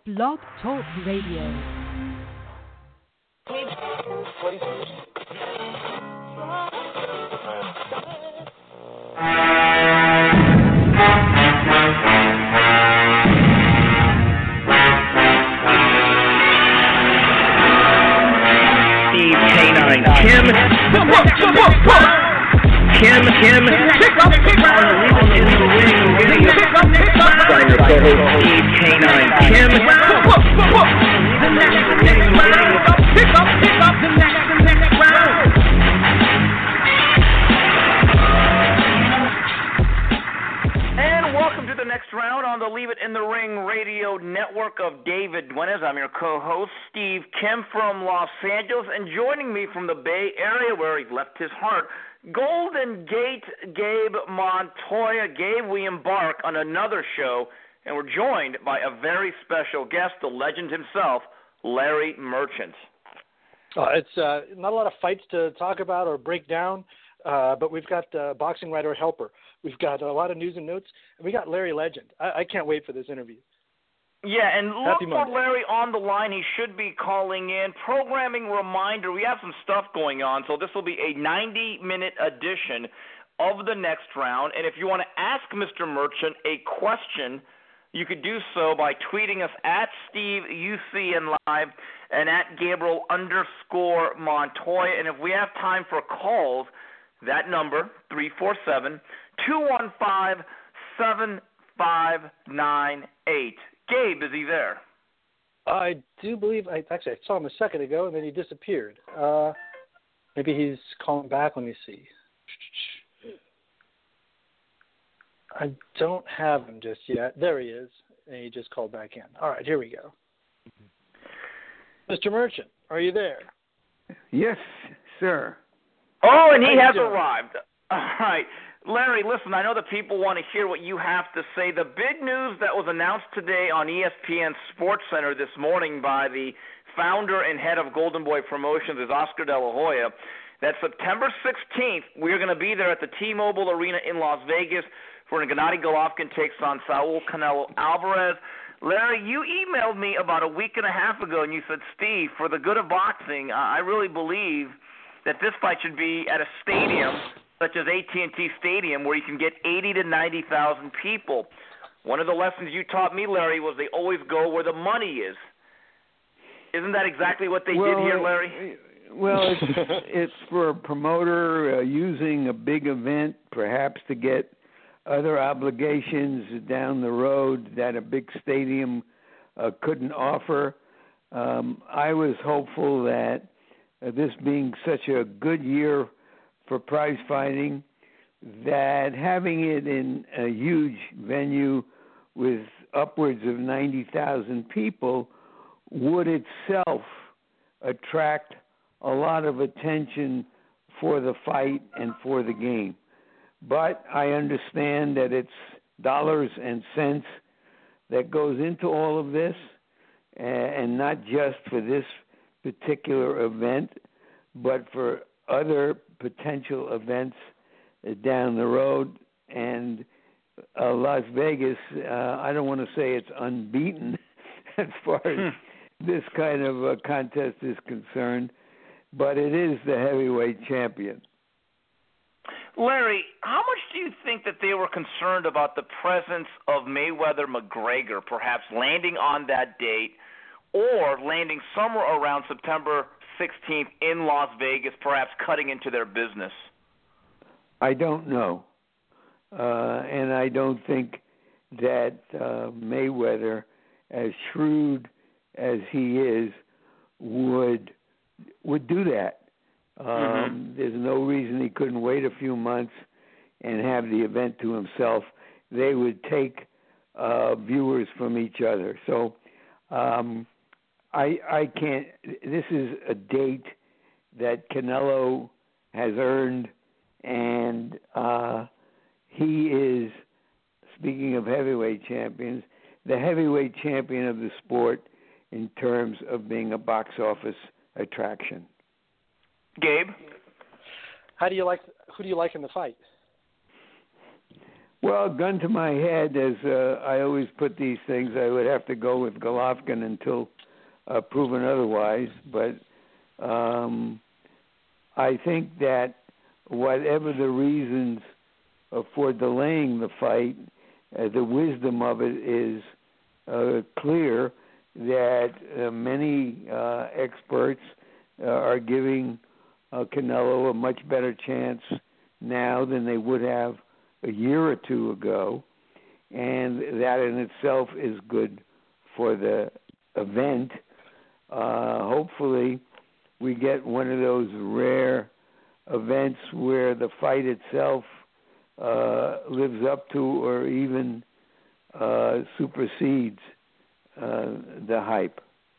Blog Talk Radio. Steve K9, Kim, Steve K9, Kim, and welcome to the next round on the Leave It in the Ring radio network of David Duenas. I'm your co-host, Steve Kim from Los Angeles, and joining me from the Bay Area where he left his heart, Golden Gate Gabe Montoya. Gabe, we embark on another show, and we're joined by a very special guest, the legend himself, Larry Merchant. It's not a lot of fights to talk about or break down, but we've got boxing writer helper. We've got a lot of news and notes, and we got Larry Legend. I can't wait for this interview. Yeah, and look Happy for Monday. Larry on the line. He should be calling in. Programming reminder, we have some stuff going on, so this will be a 90-minute edition of the next round. And if you want to ask Mr. Merchant a question, you could do so by tweeting us at SteveUCN and at Gabriel_Montoya. And if we have time for calls, that number, 347-215-7598. Gabe, is he there? I do believe I saw him a second ago, and then he disappeared. Maybe he's calling back. Let me see. I don't have him just yet. There he is, and he just called back in. All right, here we go. Mr. Merchant, are you there? Yes, sir. Oh, and he How you has doing? arrived. All right. Larry, listen, I know that people want to hear what you have to say. The big news that was announced today on ESPN SportsCenter this morning by the founder and head of Golden Boy Promotions is Oscar De La Hoya, that September 16th, we're going to be there at the T-Mobile Arena in Las Vegas for Gennady Golovkin takes on Saul Canelo Alvarez. Larry, you emailed me about a week and a half ago, and you said, Steve, for the good of boxing, I really believe that this fight should be at a stadium such as AT&T Stadium where you can get 80 to 90,000 people. One of the lessons you taught me, Larry, was they always go where the money is. Isn't that exactly what they did here, Larry? Well, it's for a promoter using a big event, perhaps to get other obligations down the road that a big stadium couldn't offer. I was hopeful that this being such a good year for prize fighting, that having it in a huge venue with upwards of 90,000 people would itself attract a lot of attention for the fight and for the game. But I understand that it's dollars and cents that goes into all of this, and not just for this particular event, but for other potential events down the road. And Las Vegas, I don't want to say it's unbeaten as far as this kind of a contest is concerned, but it is the heavyweight champion. Larry, how much do you think that they were concerned about the presence of Mayweather-McGregor perhaps landing on that date or landing somewhere around September 16th in Las Vegas, perhaps cutting into their business? I don't know. And I don't think that Mayweather, as shrewd as he is, would do that. There's no reason he couldn't wait a few months and have the event to himself. They would take viewers from each other. So I can't. This is a date that Canelo has earned, and he is, speaking of heavyweight champions, the heavyweight champion of the sport in terms of being a box office attraction. Gabe? Who do you like in the fight? Well, gun to my head, as I always put these things, I would have to go with Golovkin until proven otherwise. But I think that whatever the reasons for delaying the fight, the wisdom of it is clear that many experts are giving Canelo a much better chance now than they would have a year or two ago, and that in itself is good for the event. Hopefully, we get one of those rare events where the fight itself lives up to or even supersedes the hype.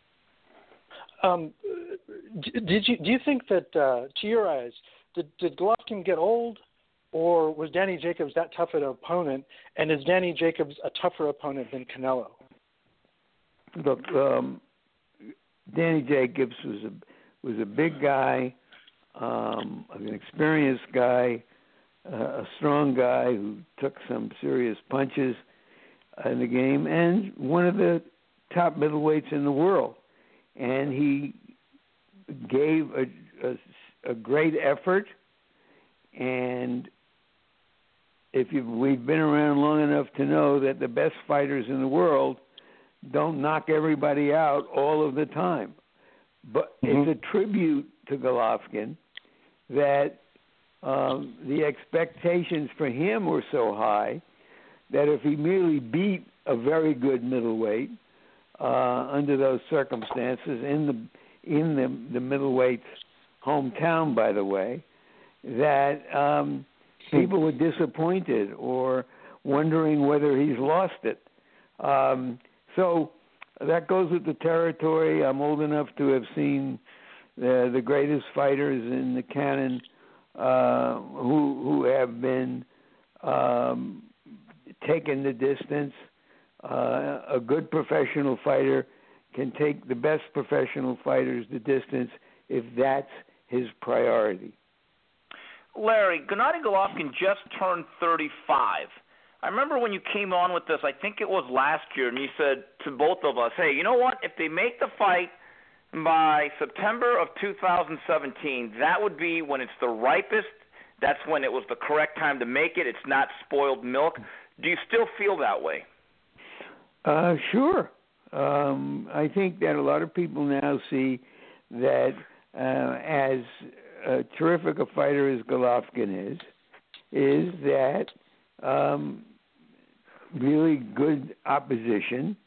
Do you think that, to your eyes, did Golovkin get old, or was Danny Jacobs that tough an opponent? And is Danny Jacobs a tougher opponent than Canelo? Look, Danny Jacobs was a big guy, an experienced guy, a strong guy who took some serious punches in the game, and one of the top middleweights in the world. And he gave a great effort, and we've been around long enough to know that the best fighters in the world don't knock everybody out all of the time. But it's a tribute to Golovkin that the expectations for him were so high that if he merely beat a very good middleweight under those circumstances in the middleweight's hometown, by the way, that people were disappointed or wondering whether he's lost it. So that goes with the territory. I'm old enough to have seen the greatest fighters in the canon who have been taken the distance. A good professional fighter can take the best professional fighters the distance if that's his priority. Larry, Gennady Golovkin just turned 35. I remember when you came on with this, I think it was last year, and you said to both of us, hey, you know what? If they make the fight by September of 2017, that would be when it's the ripest. That's when it was the correct time to make it. It's not spoiled milk. Do you still feel that way? Sure. I think that a lot of people now see that as terrific a fighter as Golovkin is that really good opposition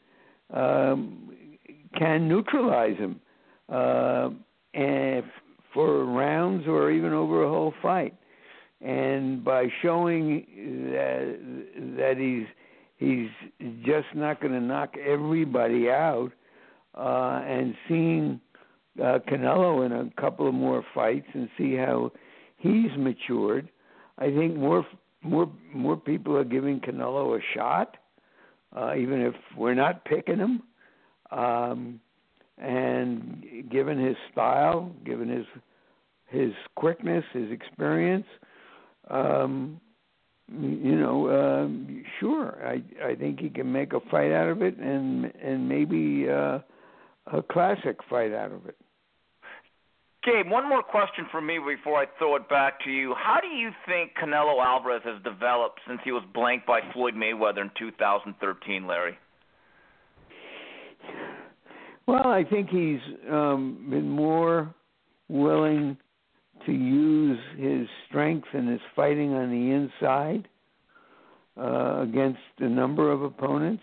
can neutralize him and for rounds or even over a whole fight. And by showing that he's just not going to knock everybody out, and seeing Canelo in a couple of more fights and see how he's matured, I think more people are giving Canelo a shot, even if we're not picking him. And given his style, given his quickness, his experience, sure, I think he can make a fight out of it, and maybe a classic fight out of it. Gabe, one more question from me before I throw it back to you. How do you think Canelo Alvarez has developed since he was blanked by Floyd Mayweather in 2013, Larry? Well, I think he's been more willing to use his strength and his fighting on the inside against a number of opponents.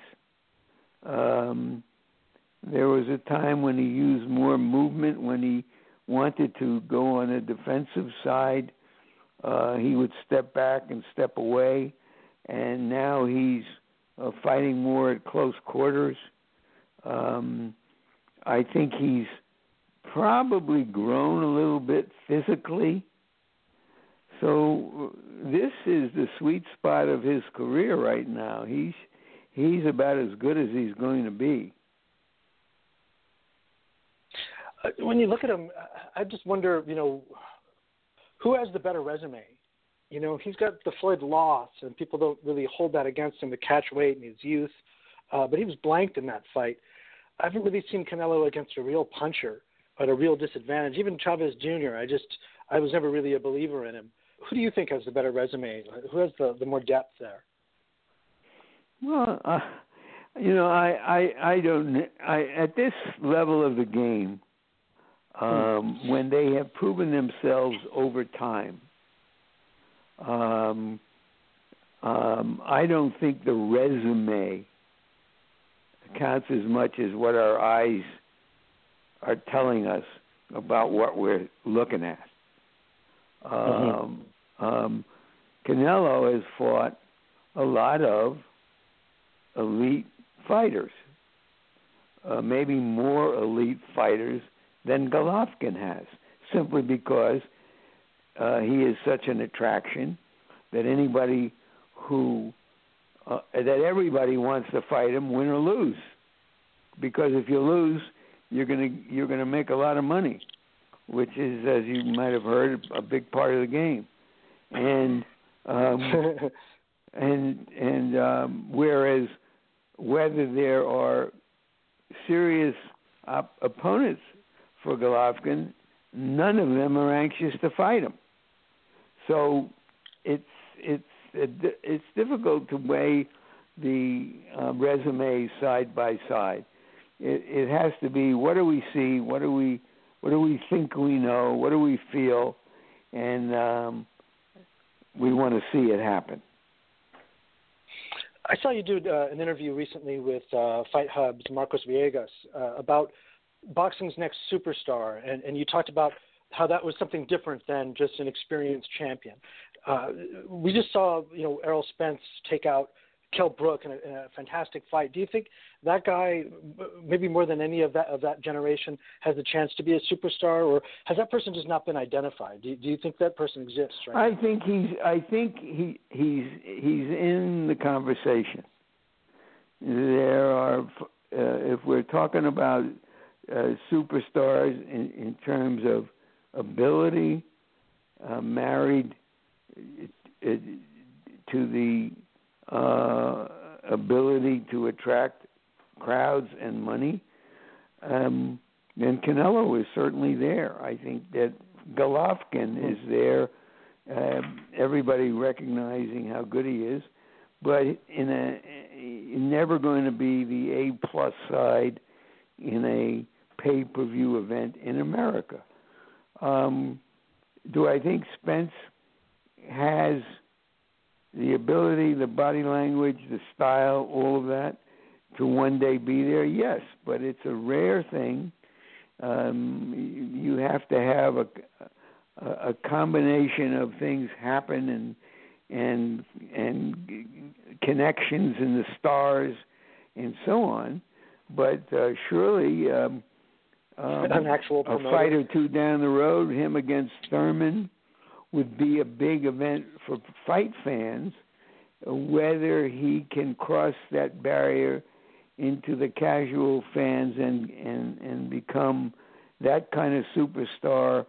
There was a time when he used more movement when he wanted to go on a defensive side. He would step back and step away, and now he's fighting more at close quarters. I think he's probably grown a little bit physically. So this is the sweet spot of his career right now. He's about as good as he's going to be. When you look at him, I just wonder, who has the better resume? You know, he's got the Floyd loss, and people don't really hold that against him, the catch weight and his youth. But he was blanked in that fight. I haven't really seen Canelo against a real puncher at a real disadvantage. Even Chavez Jr., I was never really a believer in him. Who do you think has the better resume? Who has the more depth there? Well, you know, I don't. At this level of the game, when they have proven themselves over time, I don't think the resume counts as much as what our eyes are telling us about what we're looking at. Canelo has fought a lot of elite fighters, maybe more elite fighters than Golovkin has, simply because he is such an attraction that anybody that everybody wants to fight him, win or lose. Because if you lose, you're gonna make a lot of money, which is, as you might have heard, a big part of the game. And whereas whether there are serious opponents for Golovkin, none of them are anxious to fight him. So it's difficult to weigh the resumes side by side. It has to be, what do we see, what do we think we know, what do we feel, and we want to see it happen. I saw you do an interview recently with Fight Hub's Marcos Villegas about boxing's next superstar, and you talked about how that was something different than just an experienced champion. We just saw, Errol Spence take out Kell Brook in a fantastic fight. Do you think that guy, maybe more than any of that generation, has a chance to be a superstar, or has that person just not been identified? Do you think that person exists right now? I think he's in the conversation. There are, if we're talking about superstars in terms of ability, married to the ability to attract crowds and money, then Canelo is certainly there. I think that Golovkin is there, everybody recognizing how good he is, but never going to be the A-plus side in a pay-per-view event in America. Do I think Spence has the ability, the body language, the style, all of that, to one day be there? Yes, but it's a rare thing. You have to have a combination of things happen and connections in the stars and so on. But surely an actual promoter. A fight or two down the road, him against Thurman, would be a big event for fight fans. Whether he can cross that barrier into the casual fans and become that kind of superstar,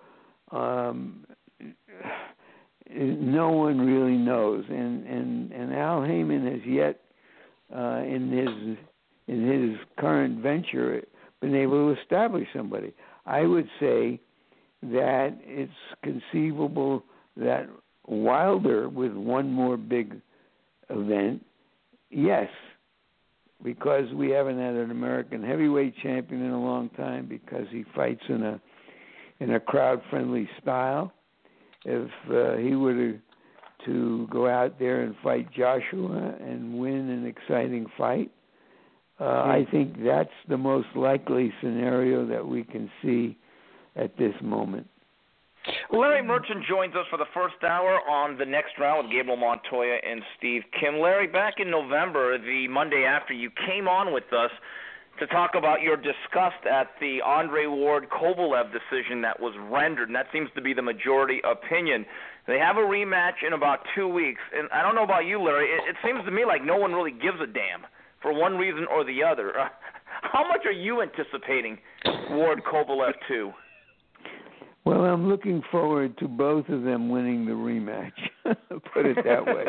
no one really knows. And Al Heyman has yet, in his current venture, been able to establish somebody. I would say that it's conceivable that Wilder, with one more big event, yes, because we haven't had an American heavyweight champion in a long time, because he fights in a crowd-friendly style. If he were to go out there and fight Joshua and win an exciting fight, I think that's the most likely scenario that we can see at this moment. Larry Merchant joins us for the first hour on The Next Round with Gabriel Montoya and Steve Kim. Larry, back in November, the Monday after, you came on with us to talk about your disgust at the Andre Ward-Kovalev decision that was rendered, and that seems to be the majority opinion. They have a rematch in about 2 weeks, and I don't know about you, Larry. It seems to me like no one really gives a damn for one reason or the other. How much are you anticipating Ward-Kovalev 2? Well, I'm looking forward to both of them winning the rematch. Put it that way.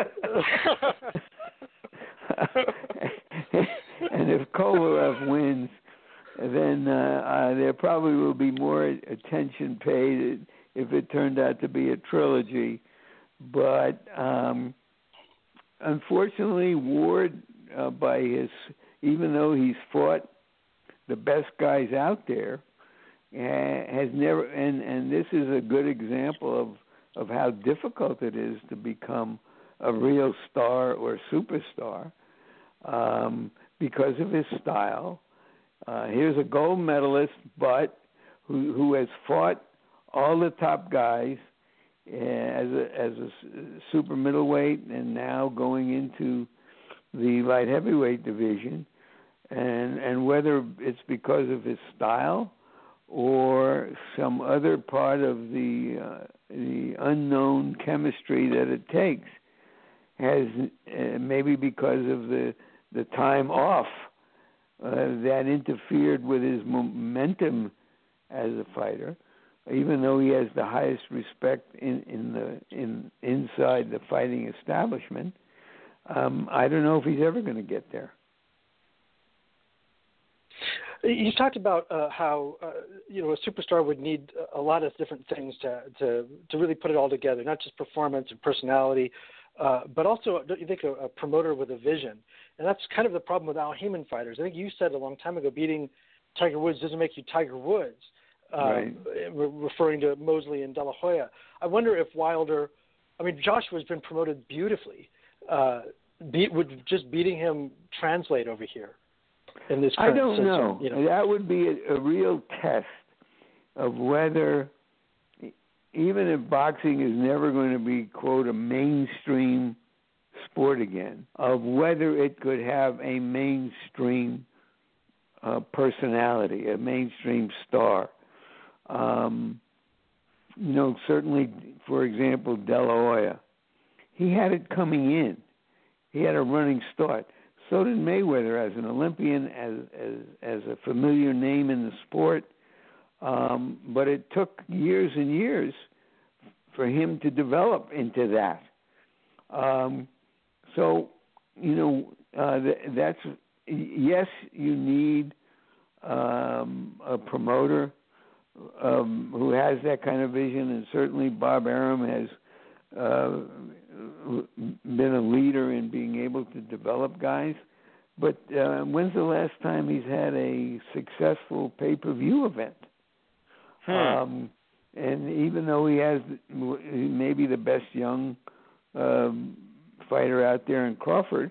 And if Kovalev wins, then there probably will be more attention paid if it turned out to be a trilogy. But unfortunately, Ward, even though he's fought the best guys out there, has never, and this is a good example of how difficult it is to become a real star or superstar because of his style. Here's a gold medalist, but who has fought all the top guys as a super middleweight, and now going into the light heavyweight division, and whether it's because of his style or some other part of the unknown chemistry that it takes, has maybe because of the time off that interfered with his momentum as a fighter, even though he has the highest respect inside the fighting establishment. I don't know if he's ever going to get there. You talked about how a superstar would need a lot of different things to really put it all together, not just performance and personality, but also, don't you think, a promoter with a vision? And that's kind of the problem with Al Haymon fighters. I think you said a long time ago, beating Tiger Woods doesn't make you Tiger Woods, right. Referring to Mosley and De La Hoya. I wonder if Wilder, Joshua's been promoted beautifully. Would just beating him translate over here? In this I don't know. That would be a real test of whether, even if boxing is never going to be, quote, a mainstream sport again, of whether it could have a mainstream personality, a mainstream star. Certainly, for example, De La Hoya, he had it coming in. He had a running start. So did Mayweather as an Olympian, as a familiar name in the sport. But it took years and years for him to develop into that. That's, yes, you need a promoter who has that kind of vision, and certainly Bob Arum has been a leader in being able to develop guys. But when's the last time he's had a successful pay-per-view event? And even though he has maybe the best young fighter out there in Crawford,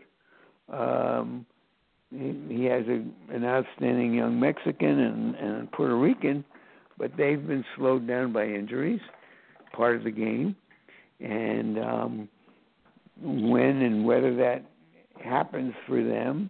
he has an outstanding young Mexican and Puerto Rican, but they've been slowed down by injuries, part of the game. And when and whether that happens for them,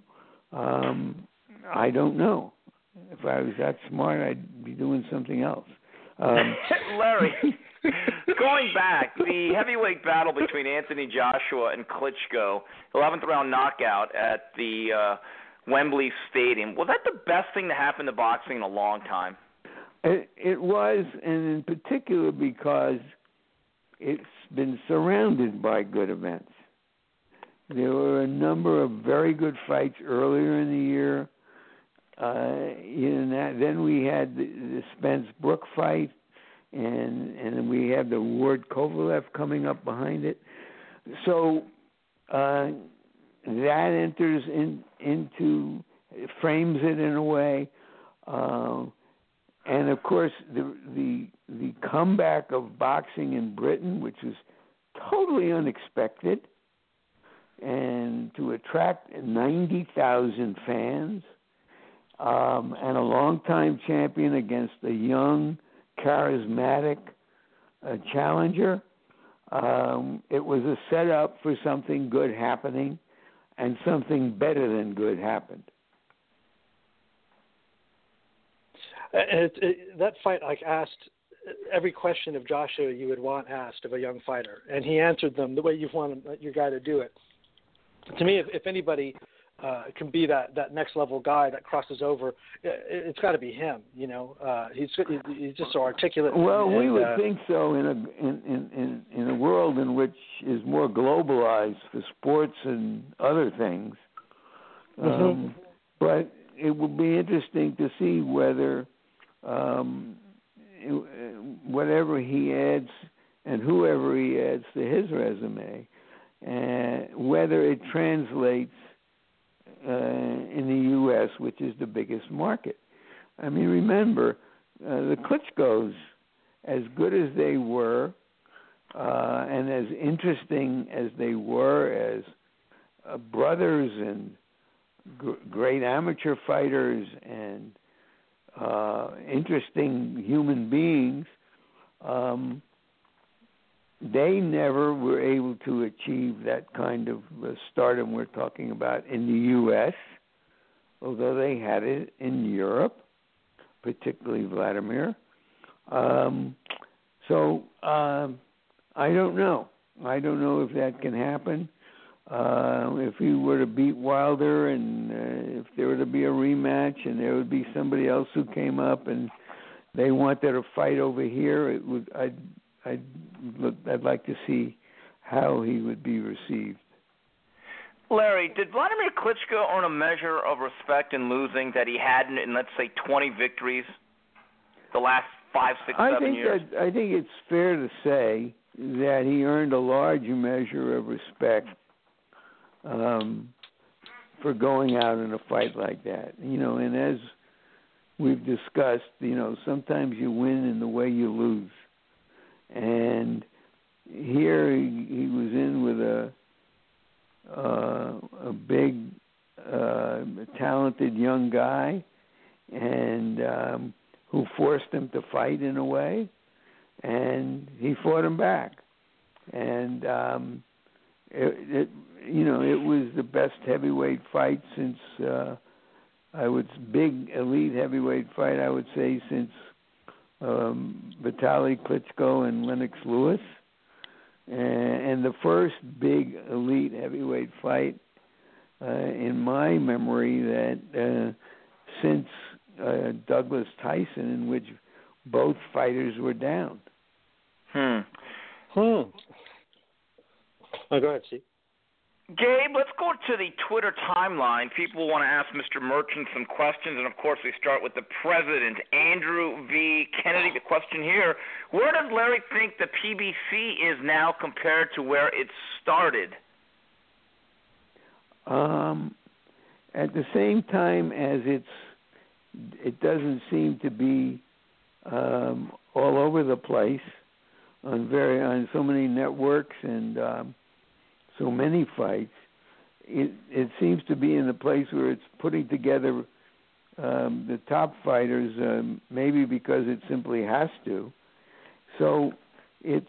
I don't know. If I was that smart, I'd be doing something else. Larry, going back, the heavyweight battle between Anthony Joshua and Klitschko, 11th round knockout at the Wembley Stadium, was that the best thing to happen to boxing in a long time? It was, and in particular because it's been surrounded by good events. There were a number of very good fights earlier in the year. Then we had the Spence Brook fight, and we had the Ward Kovalev coming up behind it. So that enters frames it in a way. And of course, the comeback of boxing in Britain, which was totally unexpected, and to attract 90,000 fans, and a longtime champion against a young, charismatic challenger. It was a setup for something good happening, and something better than good happened. That fight, asked every question of Joshua you would want asked of a young fighter, and he answered them the way you want your guy to do it. To me, if anybody can be that next level guy that crosses over, it's got to be him. He's just so articulate. Well, we would think so in a world in which is more globalized for sports and other things. But it will be interesting to see whether whatever he adds and whoever he adds to his resume, whether it translates in the U.S., which is the biggest market. I mean, remember, the Klitschkos, as good as they were and as interesting as they were as brothers and great amateur fighters and interesting human beings, they never were able to achieve that kind of stardom we're talking about in the U.S., although they had it in Europe, particularly Vladimir. So I don't know. I don't know if that can happen. If he were to beat Wilder and if there were to be a rematch and there would be somebody else who came up and they wanted to fight over here, I'd like to see how he would be received. Larry, did Vladimir Klitschko earn a measure of respect in losing that he hadn't in, let's say, 20 victories the last 5, 6, 7 years? I think it's fair to say that he earned a large measure of respect for going out in a fight like that. And as we've discussed, sometimes you win in the way you lose. And here he was in with a big, talented young guy, and who forced him to fight in a way, and he fought him back. And it was the best heavyweight fight since big elite heavyweight fight, I would say, since Vitaly Klitschko and Lennox Lewis, and the first big elite heavyweight fight in my memory that since Douglas Tyson, in which both fighters were down. Oh, go ahead, Steve. Gabe, let's go to the Twitter timeline. People want to ask Mr. Merchant some questions, and of course we start with the president, Andrew V. Kennedy. The question here, where does Larry think the PBC is now compared to where it started? At the same time as it doesn't seem to be all over the place on so many networks and so many fights, it seems to be in the place where it's putting together the top fighters, maybe because it simply has to. So they've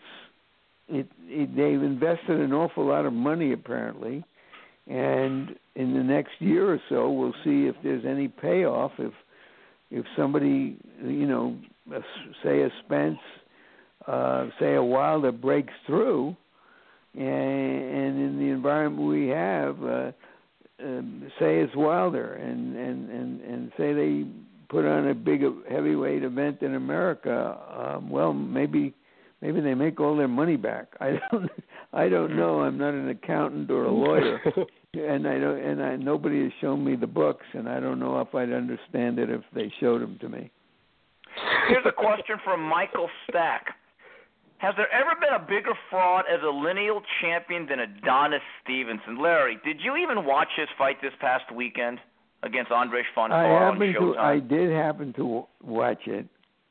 invested an awful lot of money apparently, and in the next year or so, we'll see if there's any payoff. If somebody, say a Spence, say a Wilder breaks through. And in the environment we have, say it's Wilder, and say they put on a big heavyweight event in America, well, maybe they make all their money back. I don't know. I'm not an accountant or a lawyer, and nobody has shown me the books, and I don't know if I'd understand it if they showed them to me. Here's a question from Michael Stack. Has there ever been a bigger fraud as a lineal champion than Adonis Stevenson? Larry, did you even watch his fight this past weekend against Andres Fonfara on Showtime? I did happen to watch it.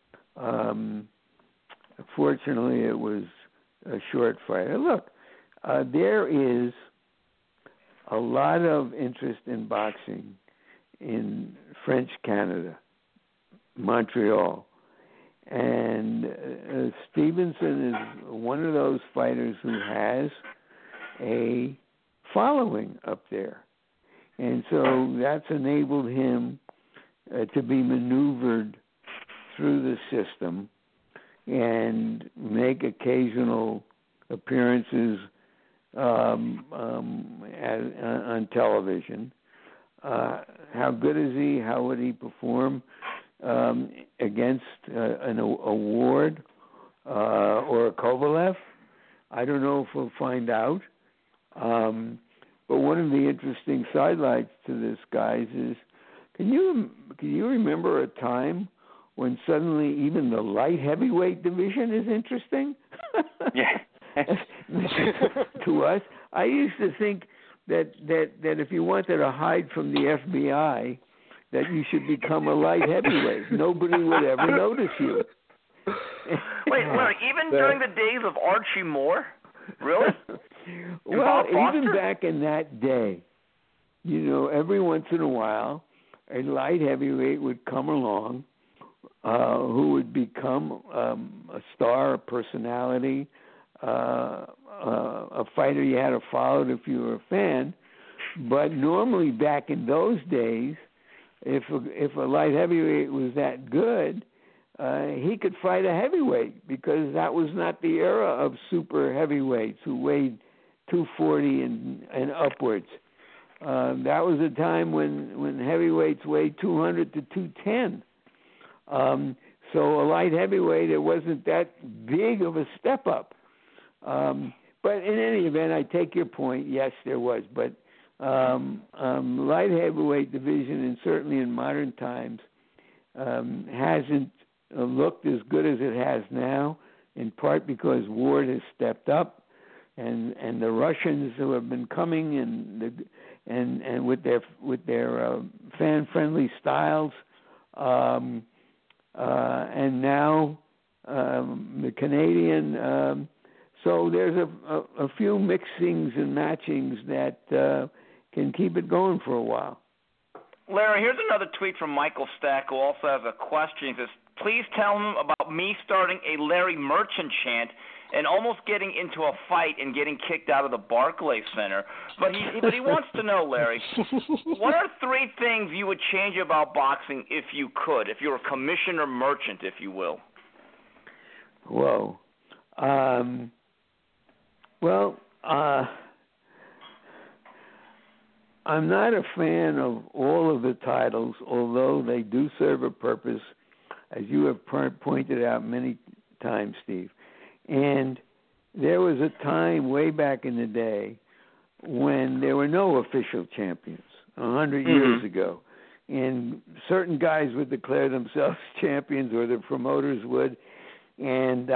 Fortunately, it was a short fight. Look, there is a lot of interest in boxing in French Canada, Montreal. And Stevenson is one of those fighters who has a following up there. And so that's enabled him to be maneuvered through the system and make occasional appearances on television. How good is he? How would he perform against a Ward or a Kovalev? I don't know if we'll find out. But one of the interesting sidelights to this, guys, is can you remember a time when suddenly even the light heavyweight division is interesting? Yeah. To us, I used to think that if you wanted to hide from the FBI, that you should become a light heavyweight. Nobody would ever notice you. Wait, even during the days of Archie Moore? Really? Well, even back in that day, every once in a while, a light heavyweight would come along who would become a star, a personality, a fighter you had to follow if you were a fan. But normally back in those days, if a light heavyweight was that good, he could fight a heavyweight, because that was not the era of super heavyweights who weighed 240 and upwards. That was a time when heavyweights weighed 200 to 210. So a light heavyweight, it wasn't that big of a step up. But in any event, I take your point. Yes, there was. But light heavyweight division, and certainly in modern times, hasn't looked as good as it has now, in part because Ward has stepped up, and the Russians who have been coming and with their fan-friendly styles, and now the Canadian. So there's a few mixings and matchings that can keep it going for a while. Larry, here's another tweet from Michael Stack, who also has a question. He says, please tell him about me starting a Larry Merchant chant and almost getting into a fight and getting kicked out of the Barclays Center. But he wants to know, Larry, what are 3 things you would change about boxing if you could, if you were Commissioner Merchant, if you will? Whoa. I'm not a fan of all of the titles, although they do serve a purpose, as you have pointed out many times, Steve. And there was a time way back in the day when there were no official champions, 100 years ago. And certain guys would declare themselves champions, or the promoters would, and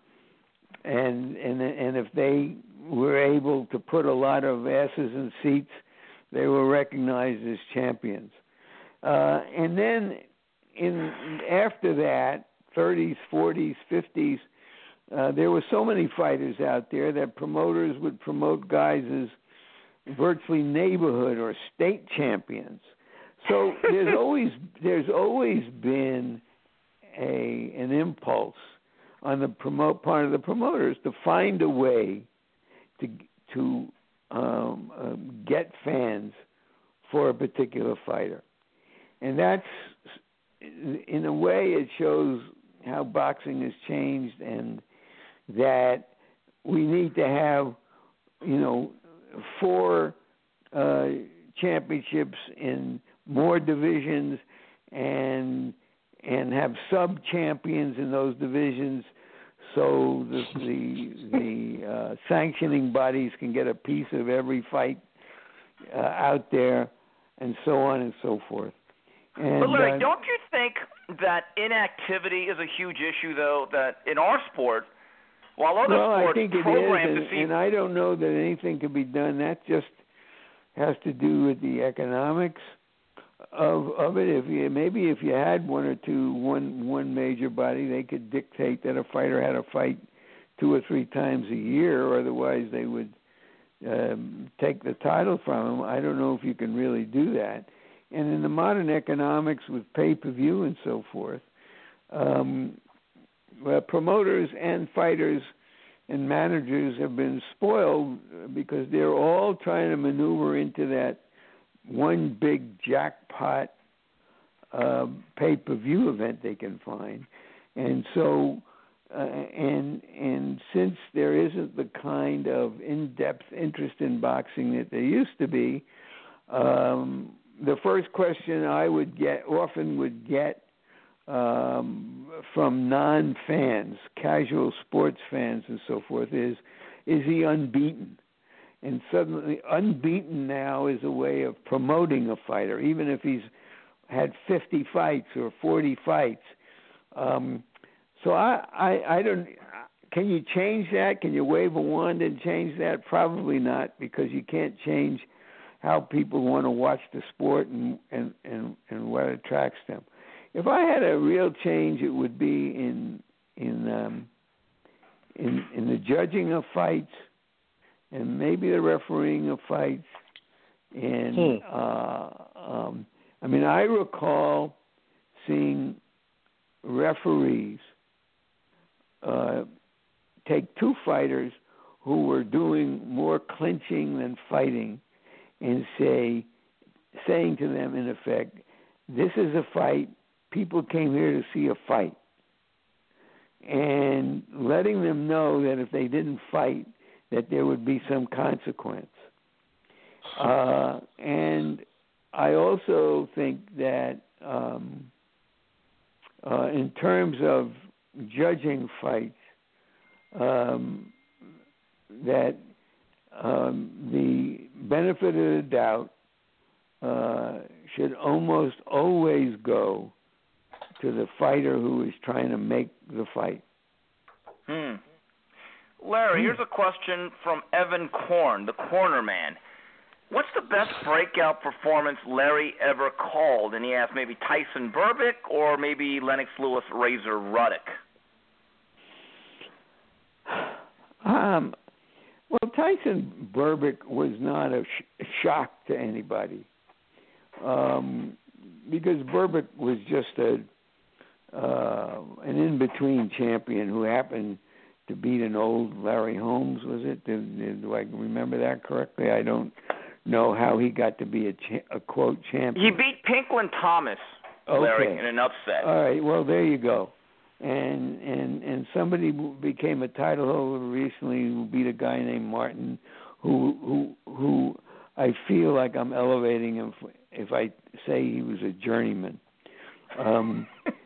if they were able to put a lot of asses in seats, they were recognized as champions. And then after that, 30s, 40s, 50s, there were so many fighters out there that promoters would promote guys as virtually neighborhood or state champions. So there's always been an impulse on the part of the promoters to find a way to get fans for a particular fighter. And that's, in a way, it shows how boxing has changed, and that we need to have, 4 championships in more divisions, and have sub-champions in those divisions, so the sanctioning bodies can get a piece of every fight out there, and so on and so forth. And, but Larry, don't you think that inactivity is a huge issue, though, that in our sport, while other sports I think it is, and I don't know that anything can be done. That just has to do with the economics of it. If you had one major body, they could dictate that a fighter had to fight 2 or 3 times a year, or otherwise they would take the title from him. I don't know if you can really do that. And in the modern economics with pay-per-view and so forth, promoters and fighters and managers have been spoiled because they're all trying to maneuver into that one big jackpot pay-per-view event they can find. And so, and since there isn't the kind of in-depth interest in boxing that there used to be, the first question I often would get from non-fans, casual sports fans and so forth is he unbeaten? And suddenly unbeaten now is a way of promoting a fighter, even if he's had 50 fights or 40 fights. So I don't. Can you change that? Can you wave a wand and change that? Probably not, because you can't change how people want to watch the sport and what attracts them. If I had a real change, it would be in the judging of fights and maybe the refereeing of fights. And I mean, I recall seeing referees take two fighters who were doing more clinching than fighting and saying to them, in effect, this is a fight. People came here to see a fight. And letting them know that if they didn't fight, that there would be some consequence. And I also think that in terms of judging fights, that the benefit of the doubt should almost always go to the fighter who is trying to make the fight. Larry, here's a question from Evan Korn, the corner man. What's the best breakout performance Larry ever called? And he asked maybe Tyson Burbick or maybe Lennox Lewis Razor Ruddock. Well, Tyson Burbick was not a shock to anybody because Burbick was just an in-between champion who happened to beat an old Larry Holmes, was it? Do I remember that correctly? I don't know how he got to be a quote champion. He beat Pinklin Thomas, Larry, in an upset. All right, well, there you go. And somebody became a title holder recently who beat a guy named Martin, who I feel like I'm elevating him if I say he was a journeyman. I'm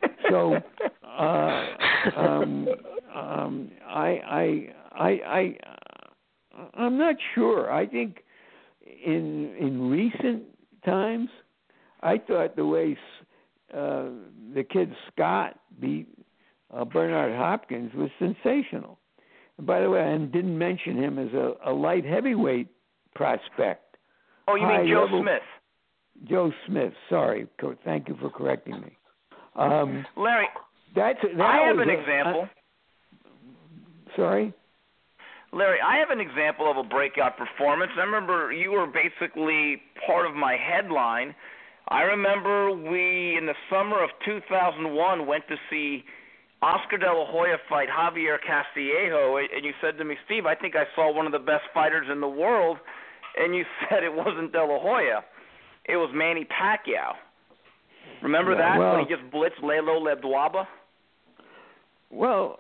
not sure. I think in recent times, I thought the way the kid Scott beat Bernard Hopkins was sensational. And by the way, I didn't mention him as a light heavyweight prospect. Oh, you mean Joe Smith? Joe Smith. Sorry. Thank you for correcting me. Larry, I have an example. Sorry? Larry, I have an example of a breakout performance. I remember you were basically part of my headline. I remember we, in the summer of 2001, went to see Oscar De La Hoya fight Javier Castillejo, and you said to me, Steve, I think I saw one of the best fighters in the world, and you said it wasn't De La Hoya. It was Manny Pacquiao. Remember that, when he just blitzed Lelo Lebdwaba? Well,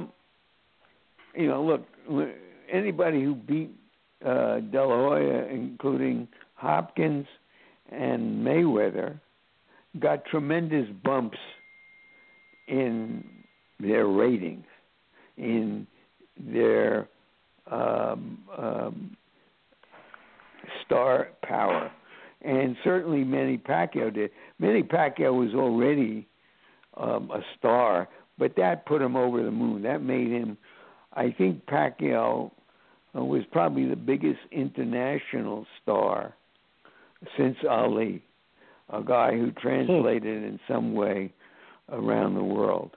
look, anybody who beat De La Hoya, including Hopkins and Mayweather, got tremendous bumps in their ratings, in their star power. And certainly Manny Pacquiao did. Manny Pacquiao was already a star, but that put him over the moon. That made him, I think Pacquiao was probably the biggest international star since Ali, a guy who translated in some way around the world.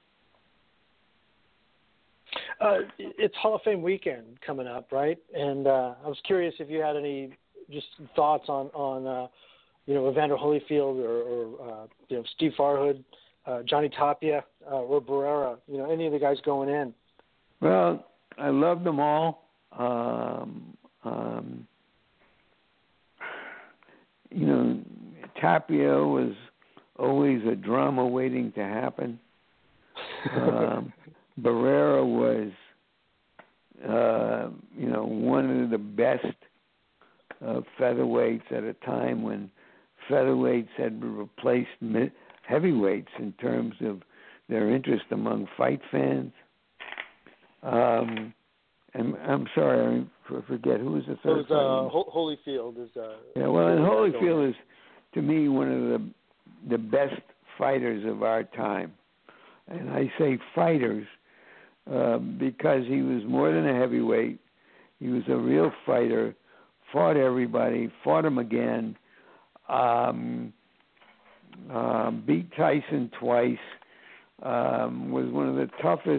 It's Hall of Fame weekend coming up, right? And I was curious if you had any just thoughts on Evander Holyfield or Steve Farhood, Johnny Tapia, or Barrera, any of the guys going in. Well, I love them all. Tapia was always a drama waiting to happen. Barrera was, one of the best featherweights at a time when featherweights had replaced heavyweights in terms of their interest among fight fans. And I'm sorry, I forget who was the third. It was Holyfield. And Holyfield is, to me, one of the best fighters of our time. And I say fighters because he was more than a heavyweight. He was a real fighter, fought everybody, fought him again, beat Tyson twice, was one of the toughest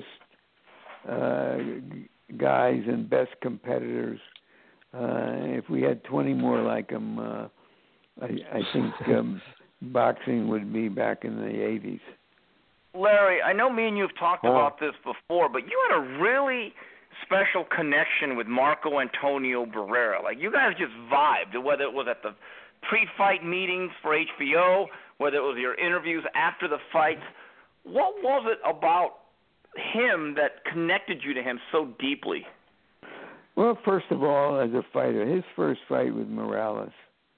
guys and best competitors. If we had 20 more like him, I think boxing would be back in the 80s. Larry, I know me and you have talked about this before, but you had a really special connection with Marco Antonio Barrera. Like, you guys just vibed, whether it was at the pre-fight meetings for HBO, whether it was your interviews after the fights. What was it about him that connected you to him so deeply? Well, first of all, as a fighter, his first fight with Morales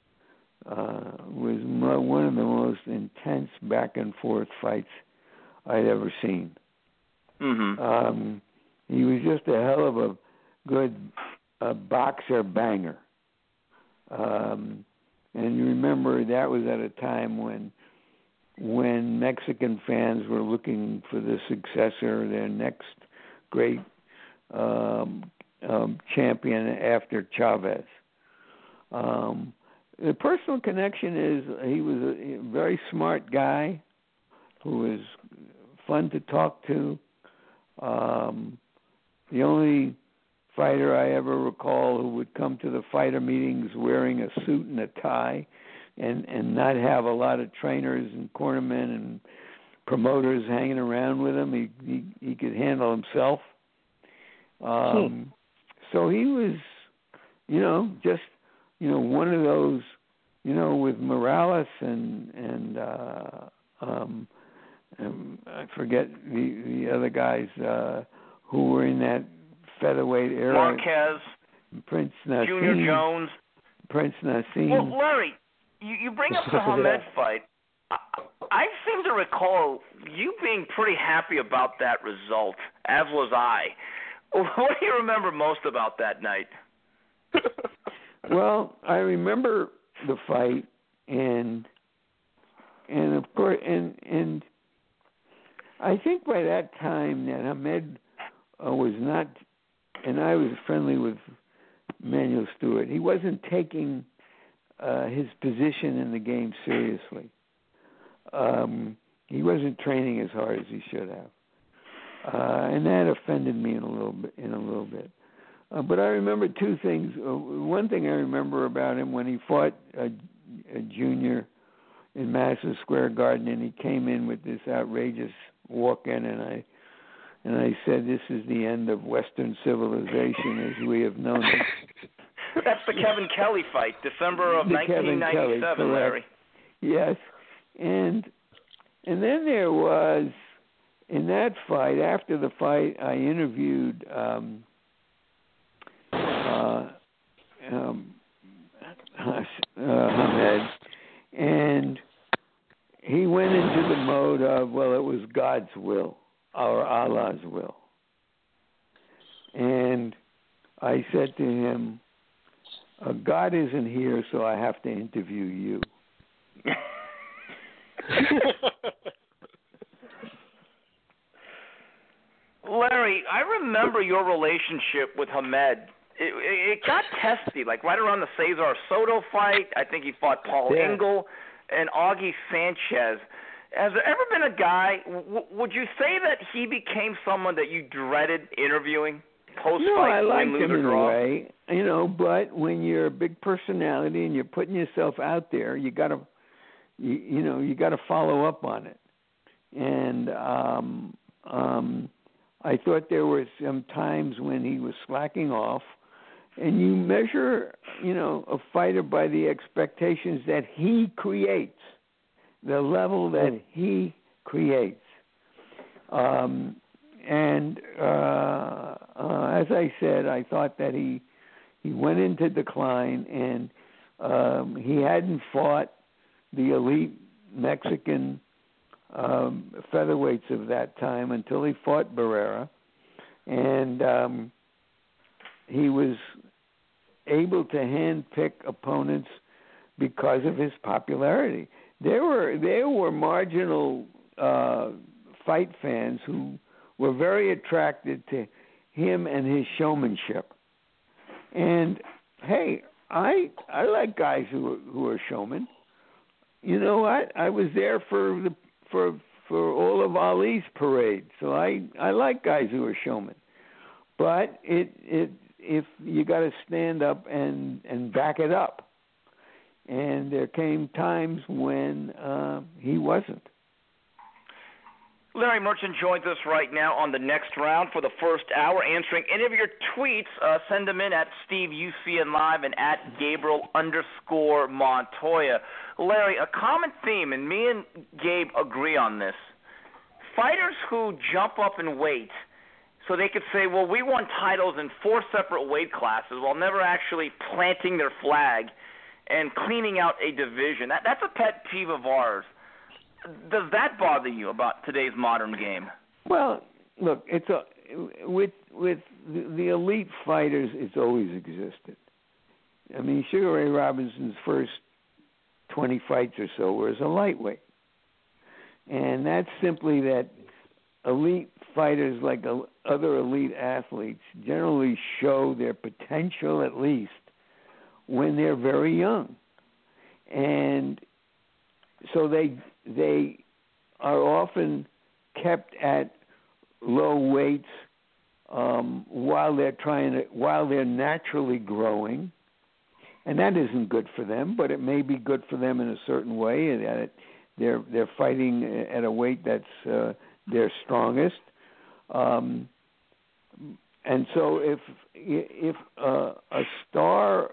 was one of the most intense back-and-forth fights I'd ever seen. Mm-hmm. He was just a hell of a good boxer banger. And you remember that was at a time when Mexican fans were looking for the successor, their next great champion after Chavez. The personal connection is he was a very smart guy who was fun to talk to. The only fighter I ever recall who would come to the fighter meetings wearing a suit and a tie and not have a lot of trainers and cornermen and promoters hanging around with him. He could handle himself. So he was, just, one of those, with Morales and I forget the other guys who were in that featherweight era. Marquez, Prince Nassim, Junior Jones. Prince Nassim. Well, Larry, you bring up the Hamed fight. I seem to recall you being pretty happy about that result, as was I. What do you remember most about that night? Well, I remember the fight, and of course, and I think by that time that Hamed was not, and I was friendly with Emanuel Stewart. He wasn't taking his position in the game seriously. He wasn't training as hard as he should have, and that offended me in a little bit. But I remember two things. One thing I remember about him when he fought a junior in Madison Square Garden, and he came in with this outrageous walk-in, and I said, "This is the end of Western civilization as we have known it." That's the Kevin Kelly fight, December of 1997, Larry. Yes, and then there was, in that fight, after the fight, I interviewed Hamed, and he went into the mode of, well, it was God's will, or Allah's will. And I said to him, God isn't here, so I have to interview you. Larry, I remember your relationship with Hamed. It got testy, like right around the Cesar Soto fight. I think he fought Paul Engel and Augie Sanchez. Has there ever been a guy, would you say that he became someone that you dreaded interviewing post-fight? No, I liked him in a way, but when you're a big personality and you're putting yourself out there, you got to follow up on it. And I thought there were some times when he was slacking off, and you measure, a fighter by the expectations that he creates, the level that he creates. And as I said, I thought that he went into decline, and he hadn't fought the elite Mexican featherweights of that time until he fought Barrera, and he was able to handpick opponents because of his popularity. There were marginal fight fans who were very attracted to him and his showmanship. And hey, I like guys who are showmen. You know what? I was there for all of Ali's parade, so I like guys who are showmen. But if you got to stand up and back it up. And there came times when he wasn't. Larry Merchant joins us right now on the next round for the first hour, answering any of your tweets. Send them in at SteveUCN Live and at Gabriel_Montoya. Larry, a common theme, and me and Gabe agree on this. Fighters who jump up in weight so they could say, well, we won titles in 4 separate weight classes while never actually planting their flag and cleaning out a division. That's a pet peeve of ours. Does that bother you about today's modern game? Well, look, with the elite fighters, it's always existed. I mean, Sugar Ray Robinson's first 20 fights or so were as a lightweight. And that's simply that elite fighters, like other elite athletes, generally show their potential, at least, when they're very young. And so they are often kept at low weights while they're naturally growing, and that isn't good for them. But it may be good for them in a certain way, and they're fighting at a weight that's their strongest. And so if a star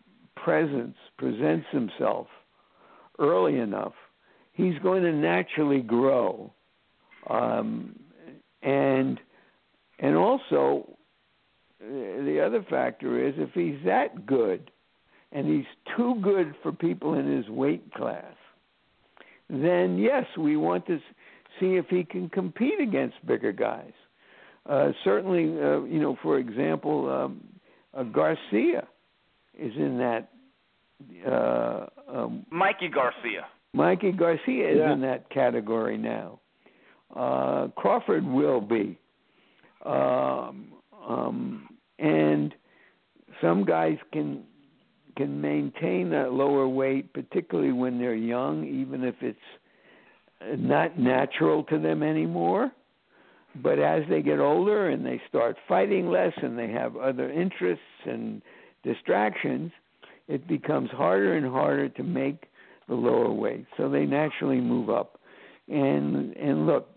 presents himself early enough, he's going to naturally grow, and also the other factor is if he's that good, and he's too good for people in his weight class, then yes, we want to see if he can compete against bigger guys. Certainly, for example, Garcia is in that. Mikey Garcia. Mikey Garcia is in that category now. Crawford will be. And some guys can maintain that lower weight, particularly when they're young, even if it's not natural to them anymore. But as they get older and they start fighting less and they have other interests and distractions, it becomes harder and harder to make the lower weight. So they naturally move up. And look,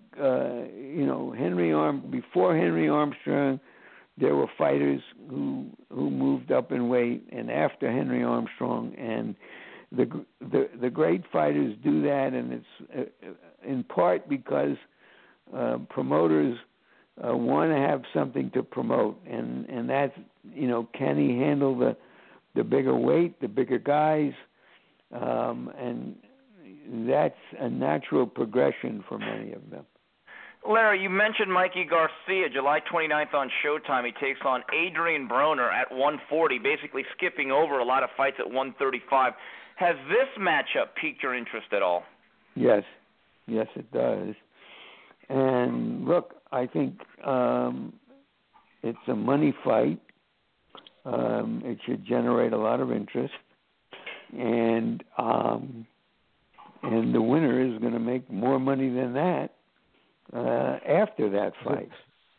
before Henry Armstrong, there were fighters who moved up in weight, and after Henry Armstrong, and the great fighters do that, and it's in part because promoters want to have something to promote, and that's, can he handle the bigger weight, the bigger guys, and that's a natural progression for many of them. Larry, you mentioned Mikey Garcia, July 29th on Showtime. He takes on Adrian Broner at 140, basically skipping over a lot of fights at 135. Has this matchup piqued your interest at all? Yes, it does. And look, I think it's a money fight. It should generate a lot of interest, and the winner is going to make more money than that after that fight.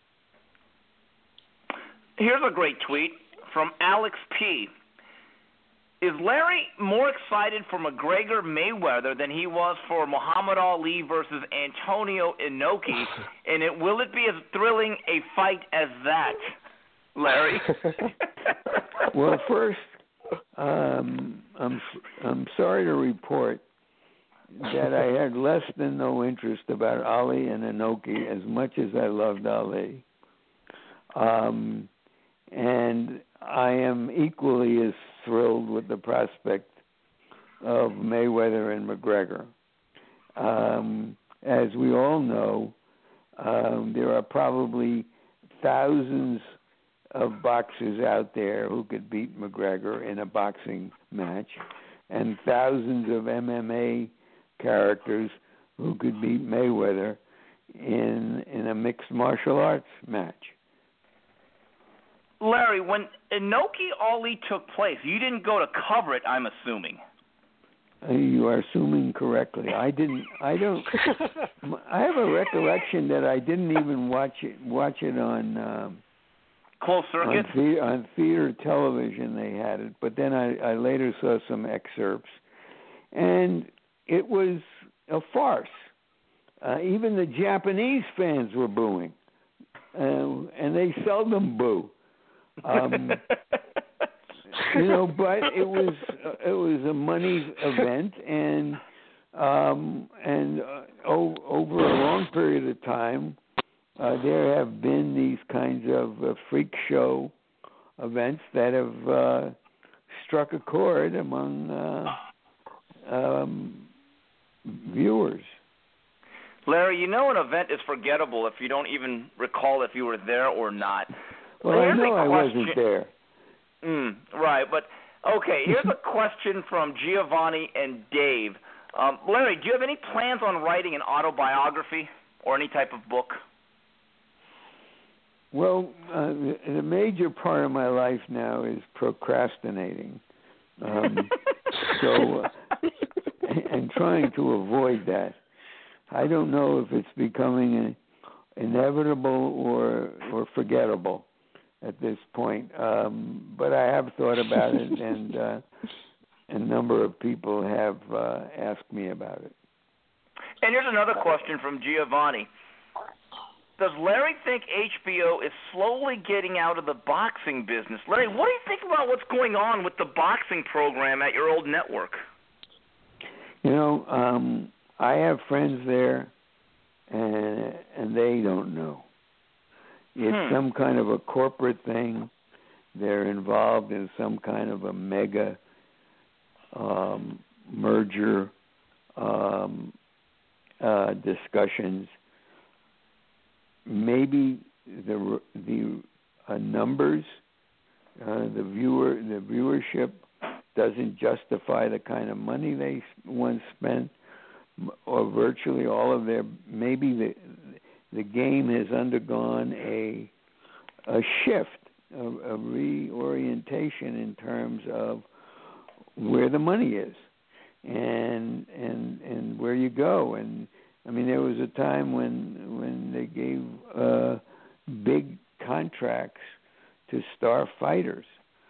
Here's a great tweet from Alex P. Is Larry more excited for McGregor Mayweather than he was for Muhammad Ali versus Antonio Inoki? And will it be as thrilling a fight as that, Larry? Well, first, I'm sorry to report that I had less than no interest about Ali and Inoki as much as I loved Ali. And I am equally as thrilled with the prospect of Mayweather and McGregor. As we all know, there are probably thousands of boxers out there who could beat McGregor in a boxing match, and thousands of MMA characters who could beat Mayweather in a mixed martial arts match. Larry, when Inoki Ali took place, you didn't go to cover it, I'm assuming. You are assuming correctly. I don't. I have a recollection that I didn't even watch it on closed circuit. On theater television. They had it, but then I later saw some excerpts, and it was a farce. Even the Japanese fans were booing, and they seldom boo. But it was a money event, and over a long period of time, there have been these kinds of freak show events that have struck a chord among viewers. Larry, an event is forgettable if you don't even recall if you were there or not. Well, I know I wasn't there. Right, but okay, here's a question from Giovanni and Dave. Larry, do you have any plans on writing an autobiography or any type of book? Well, the major part of my life now is procrastinating. And trying to avoid that. I don't know if it's becoming inevitable or forgettable at this point, but I have thought about it, and a number of people have asked me about it. And here's another question from Giovanni. Does Larry think HBO is slowly getting out of the boxing business? Larry, what do you think about what's going on with the boxing program at your old network? I have friends there, and they don't know. It's some kind of a corporate thing. They're involved in some kind of a mega merger discussions. Maybe the numbers, the viewership doesn't justify the kind of money they once spent, or virtually all of their. Maybe the game has undergone a shift, a reorientation in terms of where the money is and where you go. And I mean, there was a time when they gave big contracts to star fighters,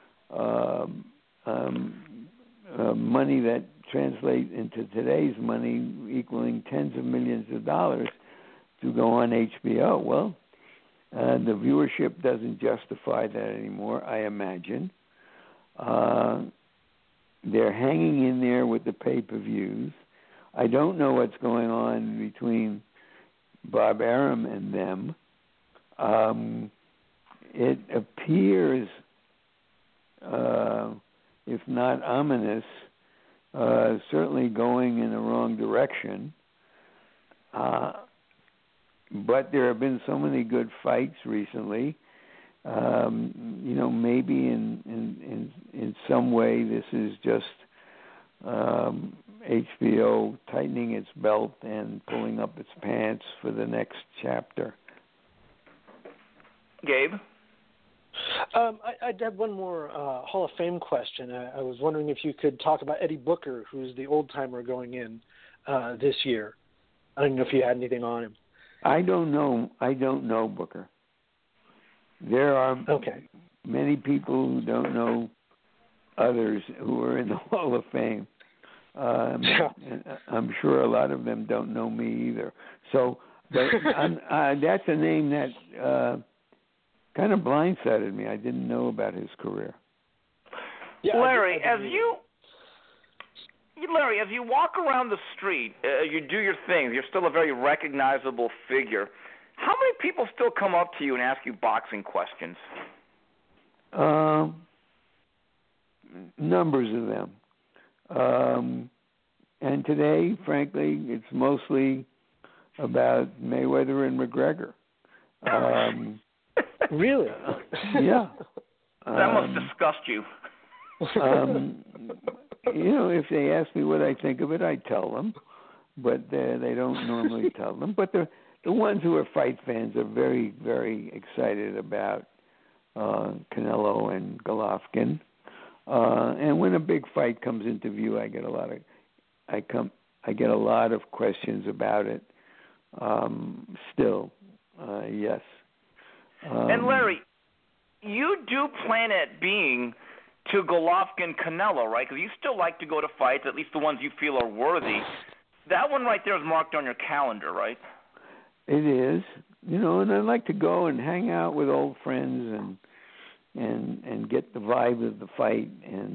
money that translate into today's money equaling tens of millions of dollars to go on HBO. Well, the viewership doesn't justify that anymore, I imagine. They're hanging in there with the pay-per-views. I don't know what's going on between Bob Arum and them. It appears, if not ominous, certainly going in the wrong direction. But there have been so many good fights recently. Maybe in some way this is just HBO tightening its belt and pulling up its pants for the next chapter. Gabe? I'd have one more Hall of Fame question. I was wondering if you could talk about Eddie Booker, who's the old-timer going in this year. I don't know if you had anything on him. I don't know Booker. There are many people who don't know others who are in the Hall of Fame. I'm sure a lot of them don't know me either. So that's a name that kind of blindsided me. I didn't know about his career. Yeah, Larry, as you walk around the street, you do your things, you're still a very recognizable figure. How many people still come up to you and ask you boxing questions? Numbers of them. And today, frankly, it's mostly about Mayweather and McGregor. Really? Yeah. That must disgust you. If they ask me what I think of it, I tell them, but they don't normally tell them. But the ones who are fight fans are very, very excited about Canelo and Golovkin. And when a big fight comes into view, I get a lot of questions about it. Still, yes. And Larry, you do plan at being to Golovkin Canelo, right? Because you still like to go to fights, at least the ones you feel are worthy. That one right there is marked on your calendar, right? It is, and I like to go and hang out with old friends and get the vibe of the fight,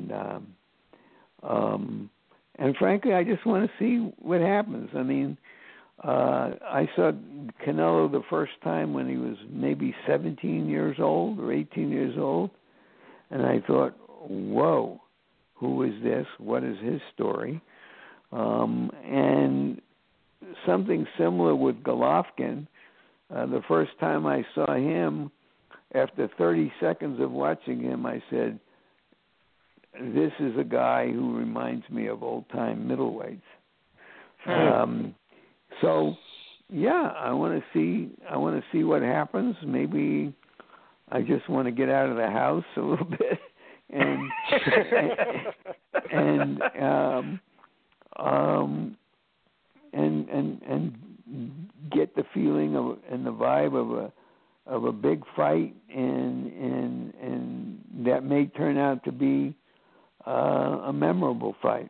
and frankly, I just want to see what happens. I mean, I saw Canelo the first time when he was maybe 17 years old or 18 years old, and I thought, whoa, who is this? What is his story? And something similar with Golovkin. The first time I saw him, after 30 seconds of watching him, I said, this is a guy who reminds me of old-time middleweights. So, yeah, I want to see what happens. Maybe I just want to get out of the house a little bit and get the feeling and the vibe of a big fight, and that may turn out to be a memorable fight.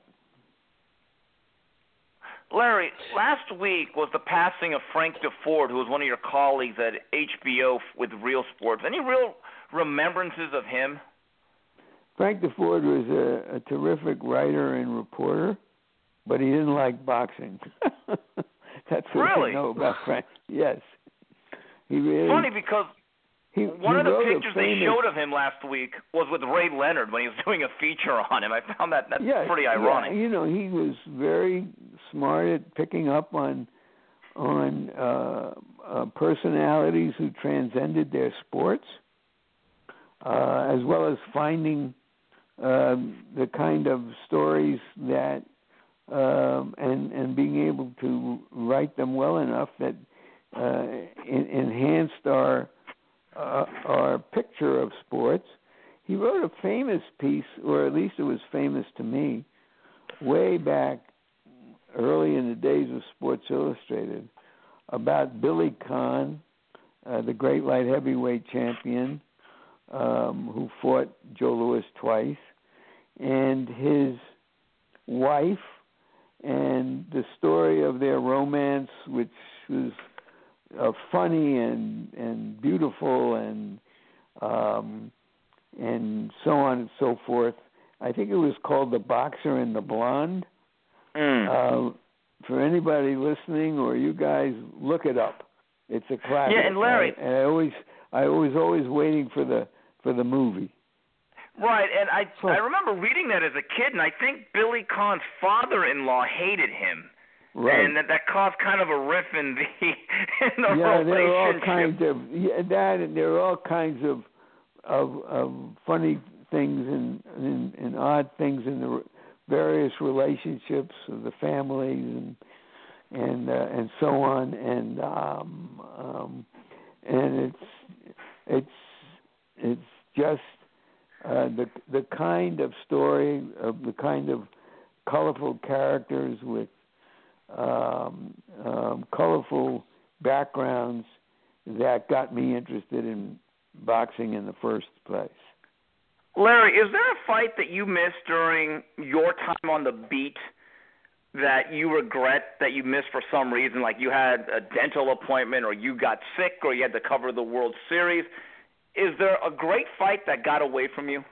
Larry, last week was the passing of Frank Deford, who was one of your colleagues at HBO with Real Sports. Any real remembrances of him? Frank Deford was a terrific writer and reporter, but he didn't like boxing. That's what I know about Frank. Yes. He really, funny because one of the pictures they showed of him last week was with Ray Leonard when he was doing a feature on him. I found that's pretty ironic. Yeah, he was very smart at picking up on personalities who transcended their sports, as well as finding the kind of stories that and being able to write them well enough that enhanced our picture of sports. He wrote a famous piece, or at least it was famous to me, way back early in the days of Sports Illustrated, about Billy Conn, the great light heavyweight champion, who fought Joe Louis twice, and his wife, and the story of their romance, which was funny and beautiful and so on and so forth. I think it was called The Boxer and the Blonde. For anybody listening, or you guys, look it up. It's a classic. Yeah, and Larry, I was always waiting for the movie. Right, and I remember reading that as a kid, and I think Billy Conn's father-in-law hated him. Right. And that caused kind of a rift in the relationship. There are all kinds of there are all kinds of funny things and odd things in the various relationships of the families and so on, and it's just the kind of story of the kind of colorful characters with colorful backgrounds that got me interested in boxing in the first place. Larry, is there a fight that you missed during your time on the beat that you regret that you missed for some reason, like you had a dental appointment or you got sick or you had to cover the World Series? Is there a great fight that got away from you?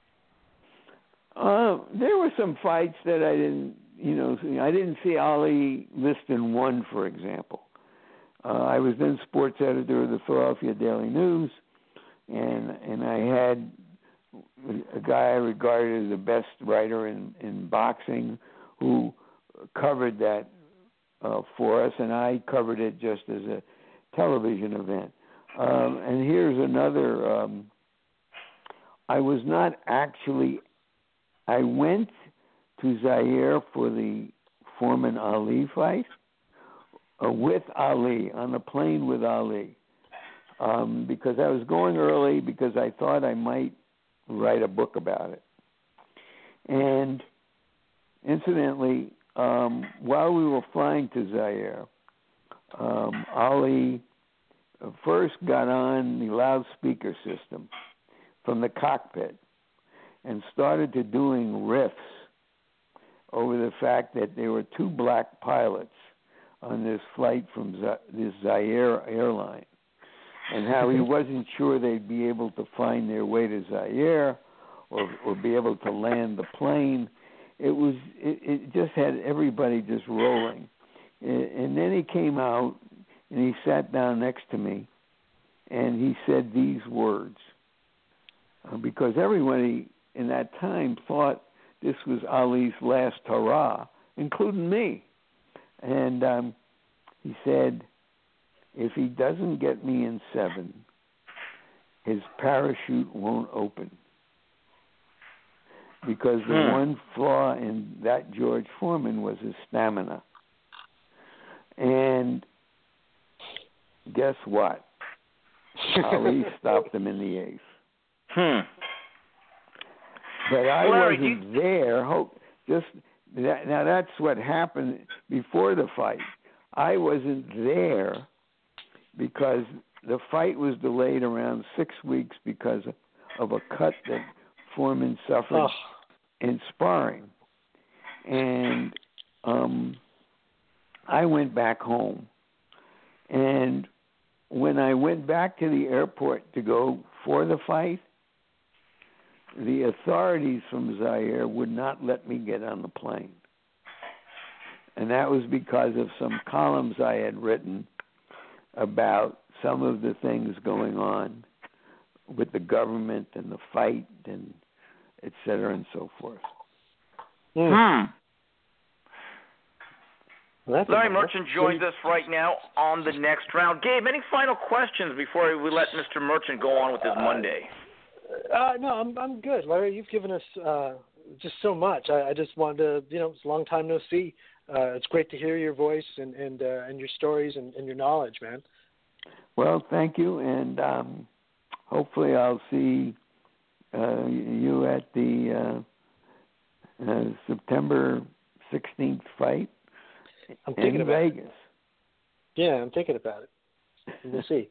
There were some fights that I didn't see. I didn't see Ali Liston 1, for example. I was then sports editor of the Philadelphia Daily News, and I had a guy I regarded as the best writer in boxing, who covered that for us, and I covered it just as a television event. And here's another. I was not actually. I went to Zaire for the Foreman Ali fight with Ali, on a plane with Ali, because I was going early because I thought I might write a book about it. And incidentally, while we were flying to Zaire, Ali first got on the loudspeaker system from the cockpit and started to doing riffs over the fact that there were two black pilots on this flight from this Zaire airline, and how he wasn't sure they'd be able to find their way to Zaire or be able to land the plane. It just had everybody just rolling. And then he came out and he sat down next to me and he said these words, because everybody in that time thought this was Ali's last hurrah, including me. And he said, if he doesn't get me in 7, his parachute won't open. Because the one flaw in that George Foreman was his stamina. And guess what? Ali stopped him in the 8th. But I wasn't there. Now that's what happened before the fight. I wasn't there because the fight was delayed around 6 weeks because of a cut that Foreman suffered in sparring. And I went back home. And when I went back to the airport to go for the fight, the authorities from Zaire would not let me get on the plane. And that was because of some columns I had written about some of the things going on with the government and the fight and et cetera and so forth. Larry Merchant joins us right now on the next round. Gabe, any final questions before we let Mr. Merchant go on with his Monday? No, I'm good, Larry. You've given us just so much. I just wanted to, it's a long time no see. It's great to hear your voice and your stories and your knowledge, man. Well, thank you, and hopefully I'll see you at the September 16th fight in Vegas. Yeah, I'm thinking about it. We'll see.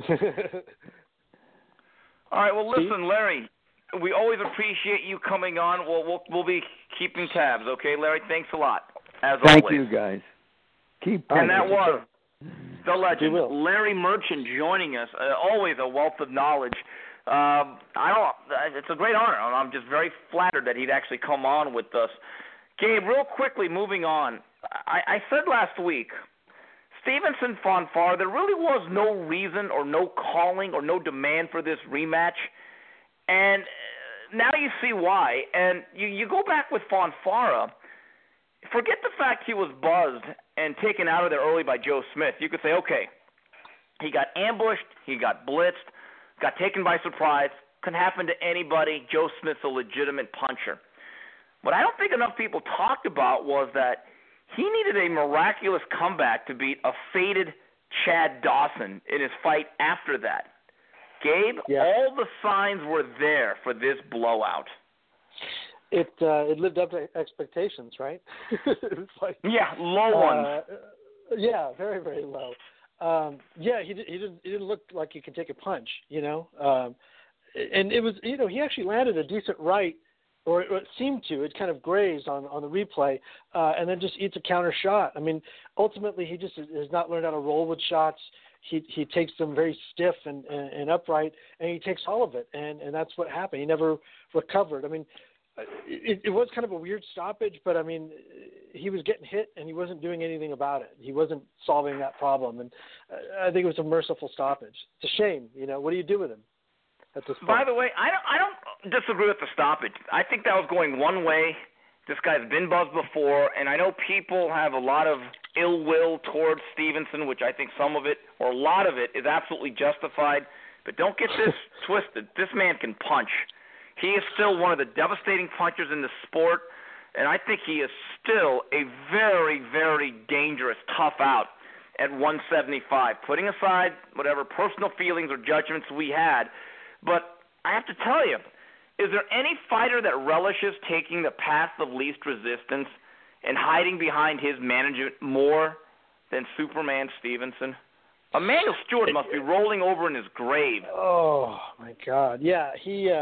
All right. Well, listen, Larry, we always appreciate you coming on. We'll be keeping tabs, okay, Larry? Thanks a lot. As Thank always. you, guys. Keep and that was the legend, Larry Merchant, joining us. Always a wealth of knowledge. It's a great honor. I'm just very flattered that he'd actually come on with us. Gabe, real quickly, moving on. I said last week, Stevenson-Fonfara, there really was no reason or no calling or no demand for this rematch. And now you see why. And you go back with Fonfara, forget the fact he was buzzed and taken out of there early by Joe Smith. You could say, okay, he got ambushed, he got blitzed, got taken by surprise. Can happen to anybody. Joe Smith's a legitimate puncher. What I don't think enough people talked about was that he needed a miraculous comeback to beat a faded Chad Dawson in his fight after that. Gabe, all the signs were there for this blowout. It lived up to expectations, right? It was like, low ones. Very, very low. He didn't look like he could take a punch, and it was, he actually landed a decent right, or it seemed to. It kind of grazed on the replay, and then just eats a counter shot. I mean, ultimately, he just has not learned how to roll with shots. He takes them very stiff and upright, and he takes all of it, and that's what happened. He never recovered. I mean, it was kind of a weird stoppage, but I mean, he was getting hit and he wasn't doing anything about it. He wasn't solving that problem, and I think it was a merciful stoppage. It's a shame, What do you do with him? at this point. By the way, I don't disagree with the stoppage. I think that was going one way. This guy's been buzzed before, and I know people have a lot of ill will towards Stevenson, which I think some of it, or a lot of it, is absolutely justified. But don't get this twisted. This man can punch. He is still one of the devastating punchers in the sport, and I think he is still a very, very dangerous tough out at 175, putting aside whatever personal feelings or judgments we had. But I have to tell you, is there any fighter that relishes taking the path of least resistance and hiding behind his management more than Superman Stevenson? Emmanuel Stewart must be rolling over in his grave. Oh, my God. Yeah,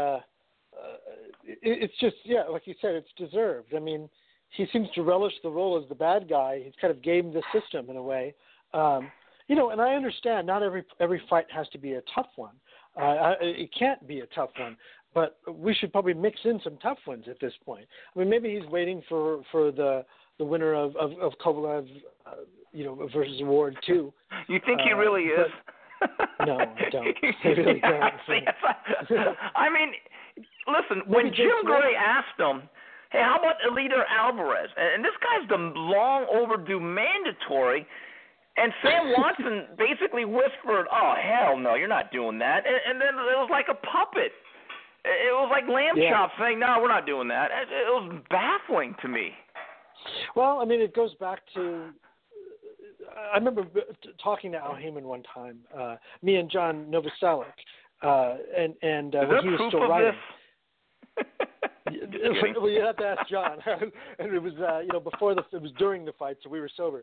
it's just, like you said, it's deserved. I mean, he seems to relish the role as the bad guy. He's kind of gamed the system in a way. And I understand not every fight has to be a tough one. It can't be a tough one. But we should probably mix in some tough ones at this point. I mean, maybe he's waiting for the winner of Kovalev, versus Ward too. You think he really is? No, I don't. I really don't. I mean, listen, when Jim Gray asked him, hey, how about Eleider Alvarez? And this guy's the long overdue mandatory. And Sam Watson basically whispered, oh, hell no, you're not doing that. And then it was like a puppet. It was like lamb chop saying, no, we're not doing that. It was baffling to me. Well, I mean, it goes back to I remember talking to Al Heyman one time, me and John Novoselic, and when he was still writing. Well, you have to ask John. And it was, it was during the fight, so we were sober.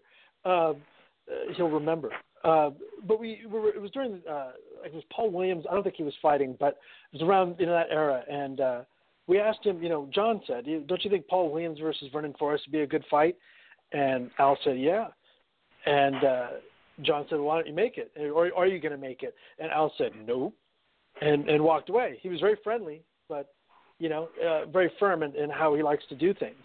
He'll remember. But it was during, it was Paul Williams. I don't think he was fighting, but it was around that era. And we asked him, John said, don't you think Paul Williams versus Vernon Forrest would be a good fight? And Al said, yeah. And John said, why don't you make it? Or are you going to make it? And Al said, no, and walked away. He was very friendly, but, very firm in how he likes to do things.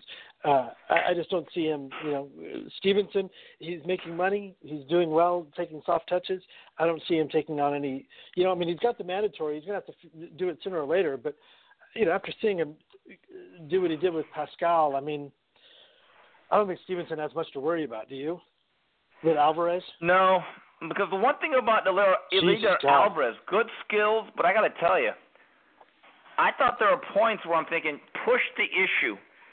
I just don't see him, Stevenson, he's making money. He's doing well, taking soft touches. I don't see him taking on any, he's got the mandatory. He's going to have to do it sooner or later. But, after seeing him do what he did with Pascal, I don't think Stevenson has much to worry about. Do you? With Alvarez? No, because the one thing about Eleider Alvarez, good skills, but I got to tell you, I thought there were points where I'm thinking, push the issue.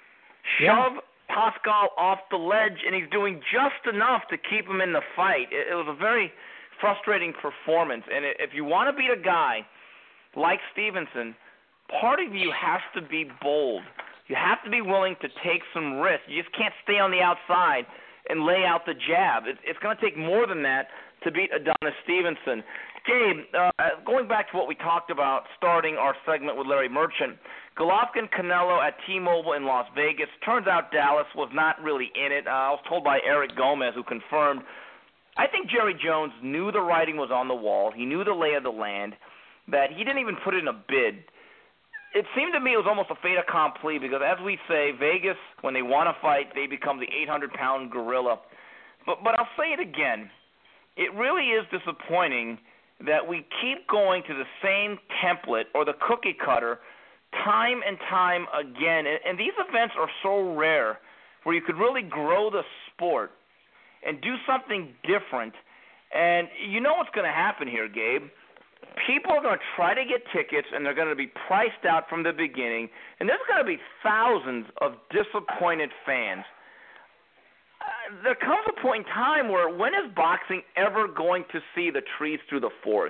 Shove Pascal off the ledge, and he's doing just enough to keep him in the fight. It was a very frustrating performance. And if you want to beat a guy like Stevenson, part of you has to be bold. You have to be willing to take some risks. You just can't stay on the outside and lay out the jab. It's going to take more than that to beat Adonis Stevenson. Gabe, going back to what we talked about, starting our segment with Larry Merchant, Golovkin-Canelo at T-Mobile in Las Vegas. Turns out Dallas was not really in it. I was told by Eric Gomez, who confirmed. I think Jerry Jones knew the writing was on the wall. He knew the lay of the land, that he didn't even put in a bid. It seemed to me it was almost a fait accompli because, as we say, Vegas, when they want to fight, they become the 800-pound gorilla. But I'll say it again. It really is disappointing that we keep going to the same template or the cookie cutter time and time again. And these events are so rare where you could really grow the sport and do something different. And you know what's going to happen here, Gabe. People are going to try to get tickets, and they're going to be priced out from the beginning. And there's going to be thousands of disappointed fans. There comes a point in time where when is boxing ever going to see the trees through the forest?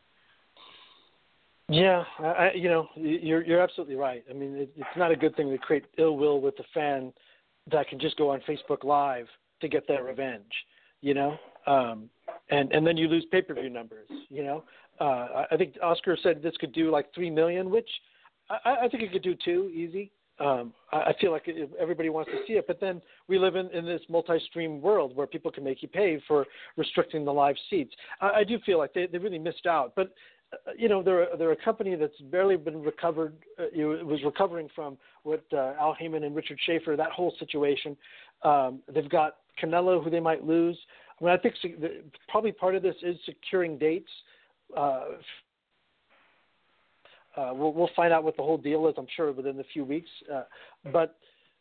Yeah, you're absolutely right. I mean, it's not a good thing to create ill will with the fan that can just go on Facebook Live to get their revenge, and then you lose pay-per-view numbers, I think Oscar said this could do like 3 million, which I think it could do too, easy. I feel like everybody wants to see it, but then we live in this multi-stream world where people can make you pay for restricting the live seats. I do feel like they really missed out, but they're a company that's barely been recovered. It was recovering from what Al Heyman and Richard Schaefer, that whole situation. They've got Canelo, who they might lose. I think probably part of this is securing dates. We'll find out what the whole deal is, I'm sure, within a few weeks. But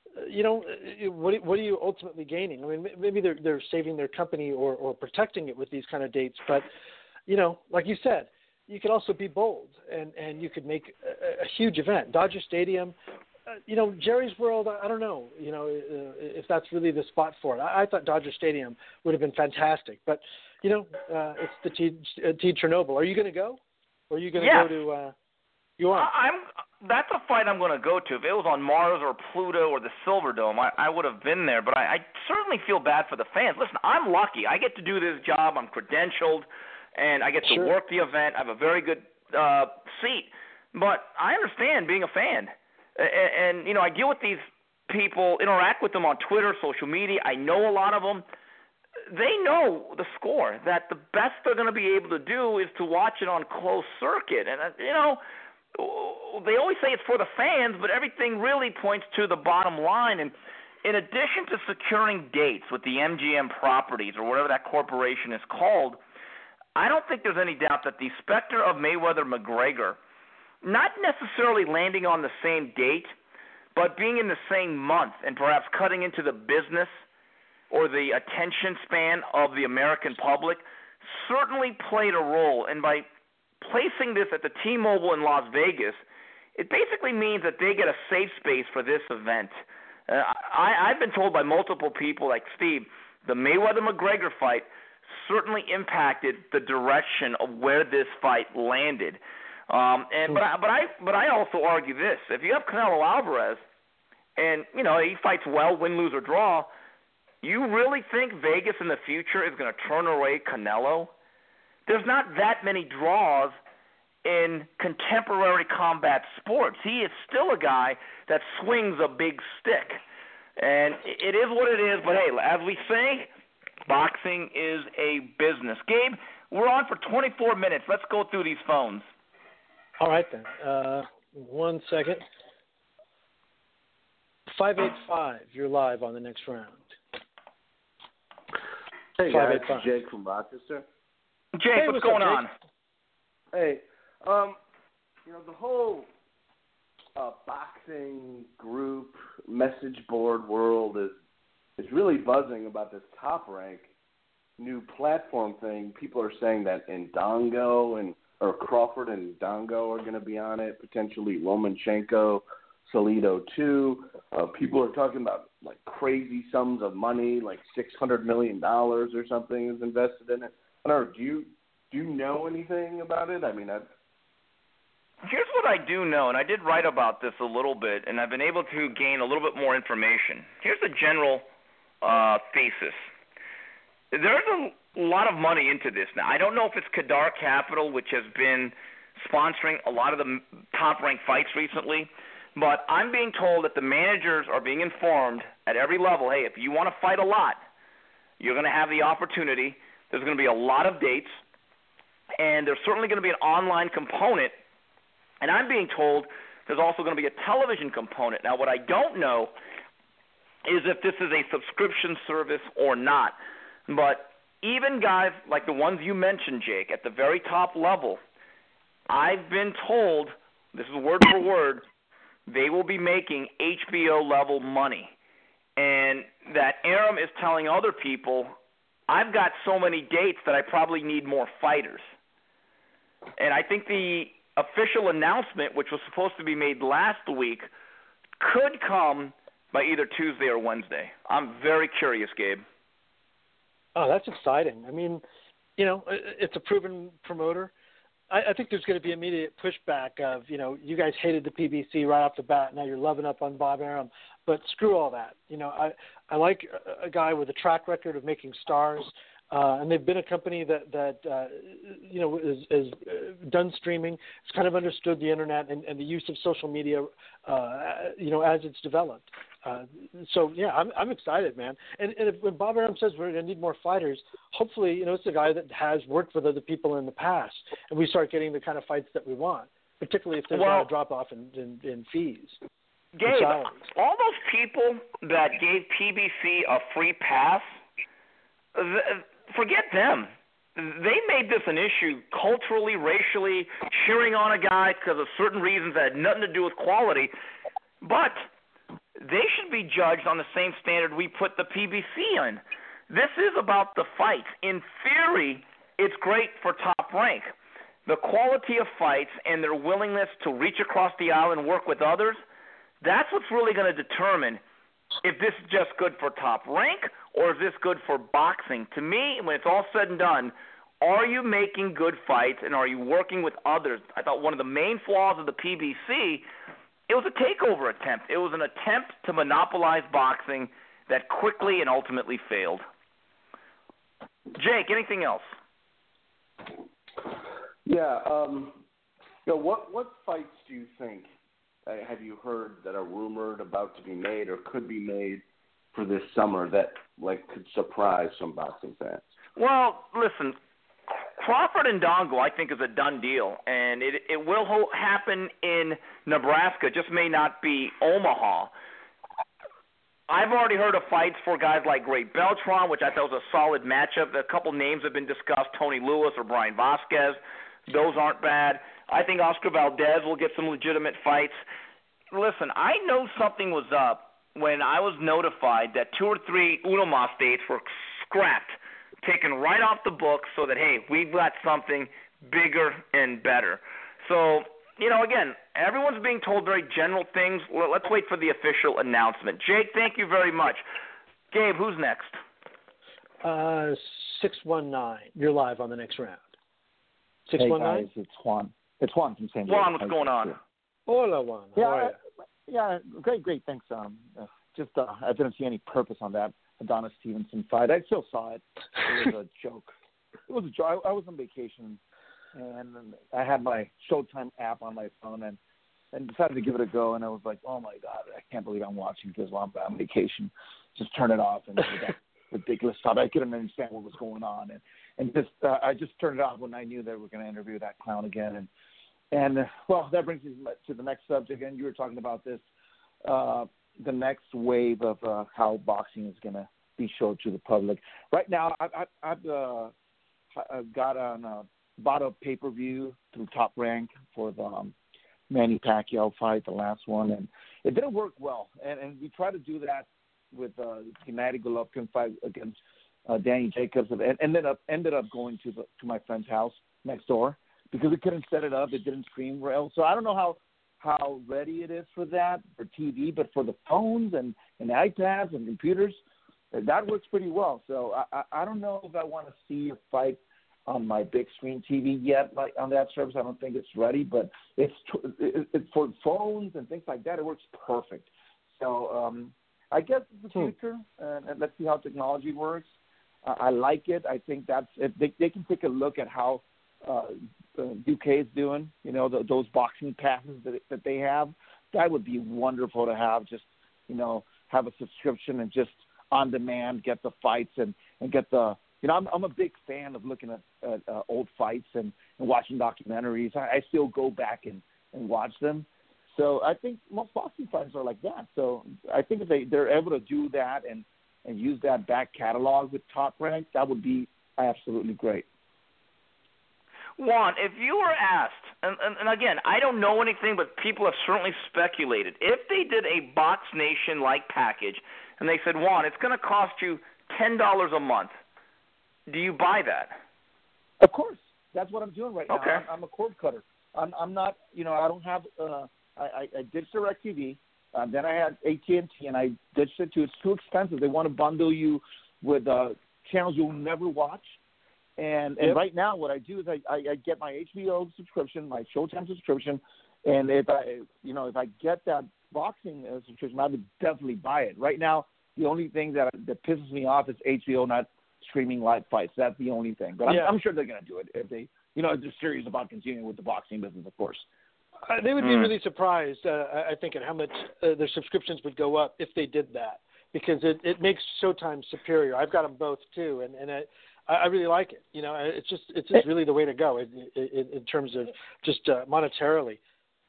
what are you ultimately gaining? I mean, maybe they're saving their company or protecting it with these kind of dates. But, like you said, you could also be bold and you could make a huge event. Dodger Stadium, Jerry's World, I don't know, if that's really the spot for it. I thought Dodger Stadium would have been fantastic. But, it's the T Chernobyl. Are you going to go? Or are you going to go to you are? That's a fight I'm going to go to. If it was on Mars or Pluto or the Silver Dome, I would have been there. But I certainly feel bad for the fans. Listen, I'm lucky. I get to do this job. I'm credentialed, and I get to work the event. I have a very good seat. But I understand being a fan. And I deal with these people, interact with them on Twitter, social media. I know a lot of them. They know the score, that the best they're going to be able to do is to watch it on closed circuit. And, they always say it's for the fans, but everything really points to the bottom line. And in addition to securing dates with the MGM Properties or whatever that corporation is called, I don't think there's any doubt that the specter of Mayweather-McGregor, not necessarily landing on the same date, but being in the same month and perhaps cutting into the business or the attention span of the American public certainly played a role. And by placing this at the T-Mobile in Las Vegas, it basically means that they get a safe space for this event. I've been told by multiple people like Steve, the Mayweather-McGregor fight certainly impacted the direction of where this fight landed. But I also argue this: if you have Canelo Alvarez, and he fights well, win, lose, or draw, you really think Vegas in the future is going to turn away Canelo? There's not that many draws in contemporary combat sports. He is still a guy that swings a big stick. And it is what it is, but hey, as we say, boxing is a business. Gabe, we're on for 24 minutes. Let's go through these phones. All right, then. 1 second. 585, you're live on the next round. Hey, guys, it's Jake from Rochester. Jake, what's going on? Hey, the whole boxing group message board world is really buzzing about this Top Rank new platform thing. People are saying that Indongo or Crawford and Indongo are going to be on it, potentially Lomachenko, Salido too. People are talking about like crazy sums of money, like $600 million or something is invested in it. I don't know. Do you know anything about it? I mean, here's what I do know, and I did write about this a little bit, and I've been able to gain a little bit more information. Here's the general thesis. There's a lot of money into this now. I don't know if it's Kadar Capital, which has been sponsoring a lot of the top-ranked fights recently, but I'm being told that the managers are being informed at every level, hey, if you want to fight a lot, you're going to have the opportunity. There's going to be a lot of dates, and there's certainly going to be an online component. And I'm being told there's also going to be a television component. Now, what I don't know is if this is a subscription service or not. But even guys like the ones you mentioned, Jake, at the very top level, I've been told, this is word for word, they will be making HBO-level money. And that Arum is telling other people, I've got so many dates that I probably need more fighters. And I think the official announcement, which was supposed to be made last week, could come by either Tuesday or Wednesday. I'm very curious, Gabe. Oh, that's exciting. I mean, it's a proven promoter. I think there's going to be immediate pushback of, you guys hated the PBC right off the bat. Now you're loving up on Bob Arum. But screw all that. I like a guy with a track record of making stars. And they've been a company that is done streaming. It's kind of understood the internet and the use of social media, as it's developed. So yeah, I'm excited, man. And when Bob Arum says we're going to need more fighters, hopefully, it's a guy that has worked with other people in the past, and we start getting the kind of fights that we want, particularly if there's not a drop off in fees. Gabe, all those people that gave PBC a free pass, forget them. they made this an issue culturally, racially, cheering on a guy because of certain reasons that had nothing to do with quality. But they should be judged on the same standard we put the PBC in. This is about the fights. In theory, it's great for Top Rank. The quality of fights and their willingness to reach across the aisle and work with others, that's what's really going to determine if this is just good for Top Rank or is this good for boxing. To me, when it's all said and done, are you making good fights and are you working with others? I thought one of the main flaws of the PBC, it was a takeover attempt. It was an attempt to monopolize boxing that quickly and ultimately failed. Jake, anything else? Yeah. What fights do you think have you heard that are rumored about to be made or could be made for this summer that could surprise some boxing fans? Well, listen, Crawford and Dongo, I think, is a done deal, and it will happen in Nebraska. Just may not be Omaha. I've already heard of fights for guys like Great Beltran, which I thought was a solid matchup. A couple names have been discussed, Tony Lewis or Brian Vasquez. Those aren't bad. I think Oscar Valdez will get some legitimate fights. Listen, I know something was up when I was notified that 2 or 3 UNOMA states were scrapped, taken right off the books so that, hey, we've got something bigger and better. So, again, everyone's being told very general things. Let's wait for the official announcement. Jake, thank you very much. Gabe, who's next? 619. You're live on the next round. 619? Hey guys, it's Juan. It's Juan from San Diego. Juan, what's going on? Hola, Juan. How are you? Yeah, great. Thanks. I didn't see any purpose on that Adonis Stevenson fight. I still saw it. It was a joke. It was a joke. I was on vacation, and I had my Showtime app on my phone, and decided to give it a go. And I was like, oh my God, I can't believe I'm watching this while I'm on vacation. Just turn it off. And that ridiculous stuff. I couldn't understand what was going on, and just I just turned it off when I knew they were going to interview that clown again. And well, that brings me to the next subject. And you were talking about this, the next wave of how boxing is going to be showed to the public. Right now, I've bought a pay-per-view through Top Rank for the Manny Pacquiao fight, the last one, and it didn't work well. And we tried to do that with the Gennady Golovkin fight against Danny Jacobs, and ended up going to my friend's house next door because we couldn't set it up. It didn't stream well. So I don't know how ready it is for that, for TV, but for the phones and iPads and computers, that works pretty well. So I don't know if I want to see a fight on my big screen TV yet, like on that service. I don't think it's ready, but it's for phones and things like that. It works perfect. So I guess it's the future, and let's see how technology works. I like it. I think that's it. They can take a look at how UK is doing. Those boxing passes that they have. That would be wonderful to have. Just have a subscription and just on demand get the fights and get the. I'm a big fan of looking at old fights and watching documentaries. I still go back and watch them. So I think most boxing fighters are like that. So I think if they're able to do that and use that back catalog with Top Rank, that would be absolutely great. Juan, if you were asked, and again, I don't know anything, but people have certainly speculated, if they did a Box Nation-like package and they said, Juan, it's going to cost you $10 a month, do you buy that? Of course. That's what I'm doing right now. Okay. I'm a cord cutter. I'm not, I don't have, I ditched DirecTV. Then I had AT&T, and I ditched it too. It's too expensive. They want to bundle you with channels you'll never watch. And right now, what I do is I get my HBO subscription, my Showtime subscription, and if I get that boxing subscription, I would definitely buy it. Right now, the only thing that pisses me off is HBO not streaming live fights. That's the only thing. But I'm sure they're going to do it if they, if they're serious about continuing with the boxing business, of course. They would be really surprised, I think, at how much their subscriptions would go up if they did that, because it makes Showtime superior. I've got them both too, and I really like it. It's just really the way to go in terms of just monetarily.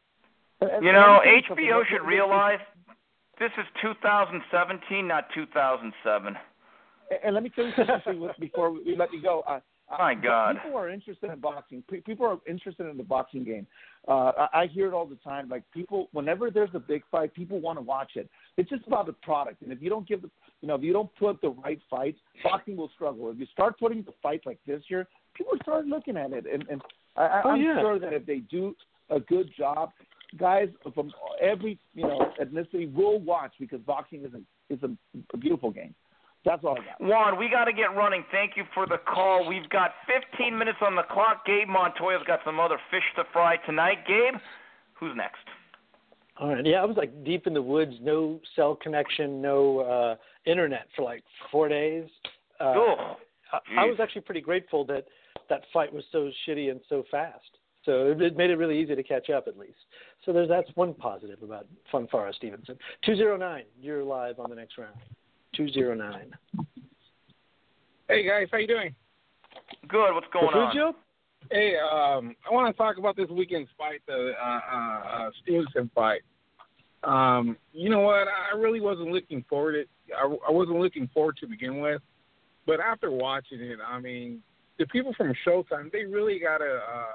HBO should realize this is 2017, not 2007. And let me tell you something before we let you go. My God. People are interested in boxing. People are interested in the boxing game. I hear it all the time. Like people, whenever there's a big fight, people want to watch it. It's just about the product. And if you don't if you don't put the right fights, boxing will struggle. If you start putting the fights like this year, people start looking at it. And I'm sure that if they do a good job, guys from every ethnicity will watch because boxing is a beautiful game. That's all I got. Juan, we got to get running. Thank you for the call. We've got 15 minutes on the clock. Gabe Montoya's got some other fish to fry tonight. Gabe, who's next? All right. Yeah, I was like deep in the woods, no cell connection, no internet for like 4 days. I was actually pretty grateful that fight was so shitty and so fast. So it made it really easy to catch up at least. So that's one positive about Fonfara Stevenson. 209, you're live on the next round. 209. Hey guys, how you doing? Good. What's going on? Hey, I want to talk about this weekend's fight, the Stevenson fight. You know what? I really wasn't looking forward to it. I wasn't looking forward to begin with, but after watching it, I mean, the people from Showtime, they really gotta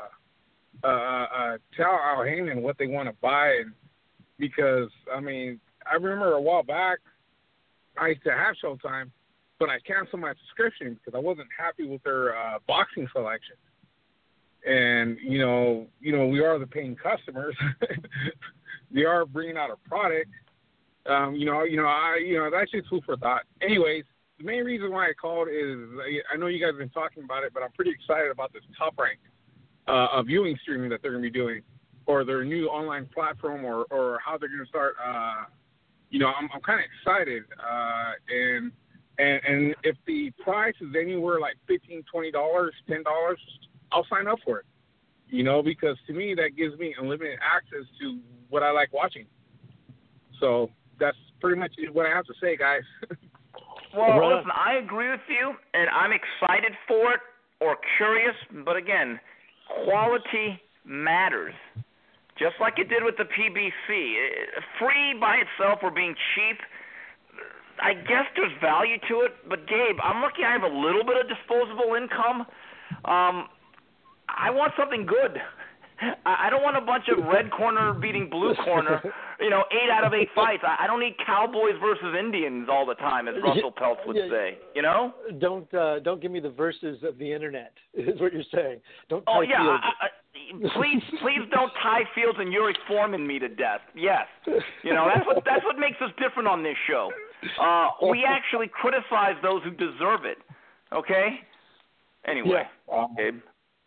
tell Al Heyman what they want to buy, and because I mean, I remember a while back. I used to have Showtime, but I canceled my subscription because I wasn't happy with their boxing selection. And we are the paying customers. They are bringing out a product. That's just food for thought. Anyways, the main reason why I called is I know you guys have been talking about it, but I'm pretty excited about this Top Rank viewing streaming that they're going to be doing, or their new online platform, or how they're going to start. I'm kind of excited, and if the price is anywhere like $15, $20, $10, I'll sign up for it. Because to me that gives me unlimited access to what I like watching. So that's pretty much what I have to say, guys. Well, listen, I agree with you, and I'm excited for it or curious, but again, quality matters. Just like it did with the PBC. Free by itself or being cheap, I guess there's value to it. But, Gabe, I'm lucky I have a little bit of disposable income. I want something good. I don't want a bunch of red corner beating blue corner, 8 out of 8 fights. I don't need Cowboys versus Indians all the time, as Russell Peltz would say, Don't give me the verses of the internet, is what you're saying. Don't Please don't tie Fields and Yuri Foreman me to death. Yes. That's what makes us different on this show. We actually criticize those who deserve it. Okay? Anyway, Gabe.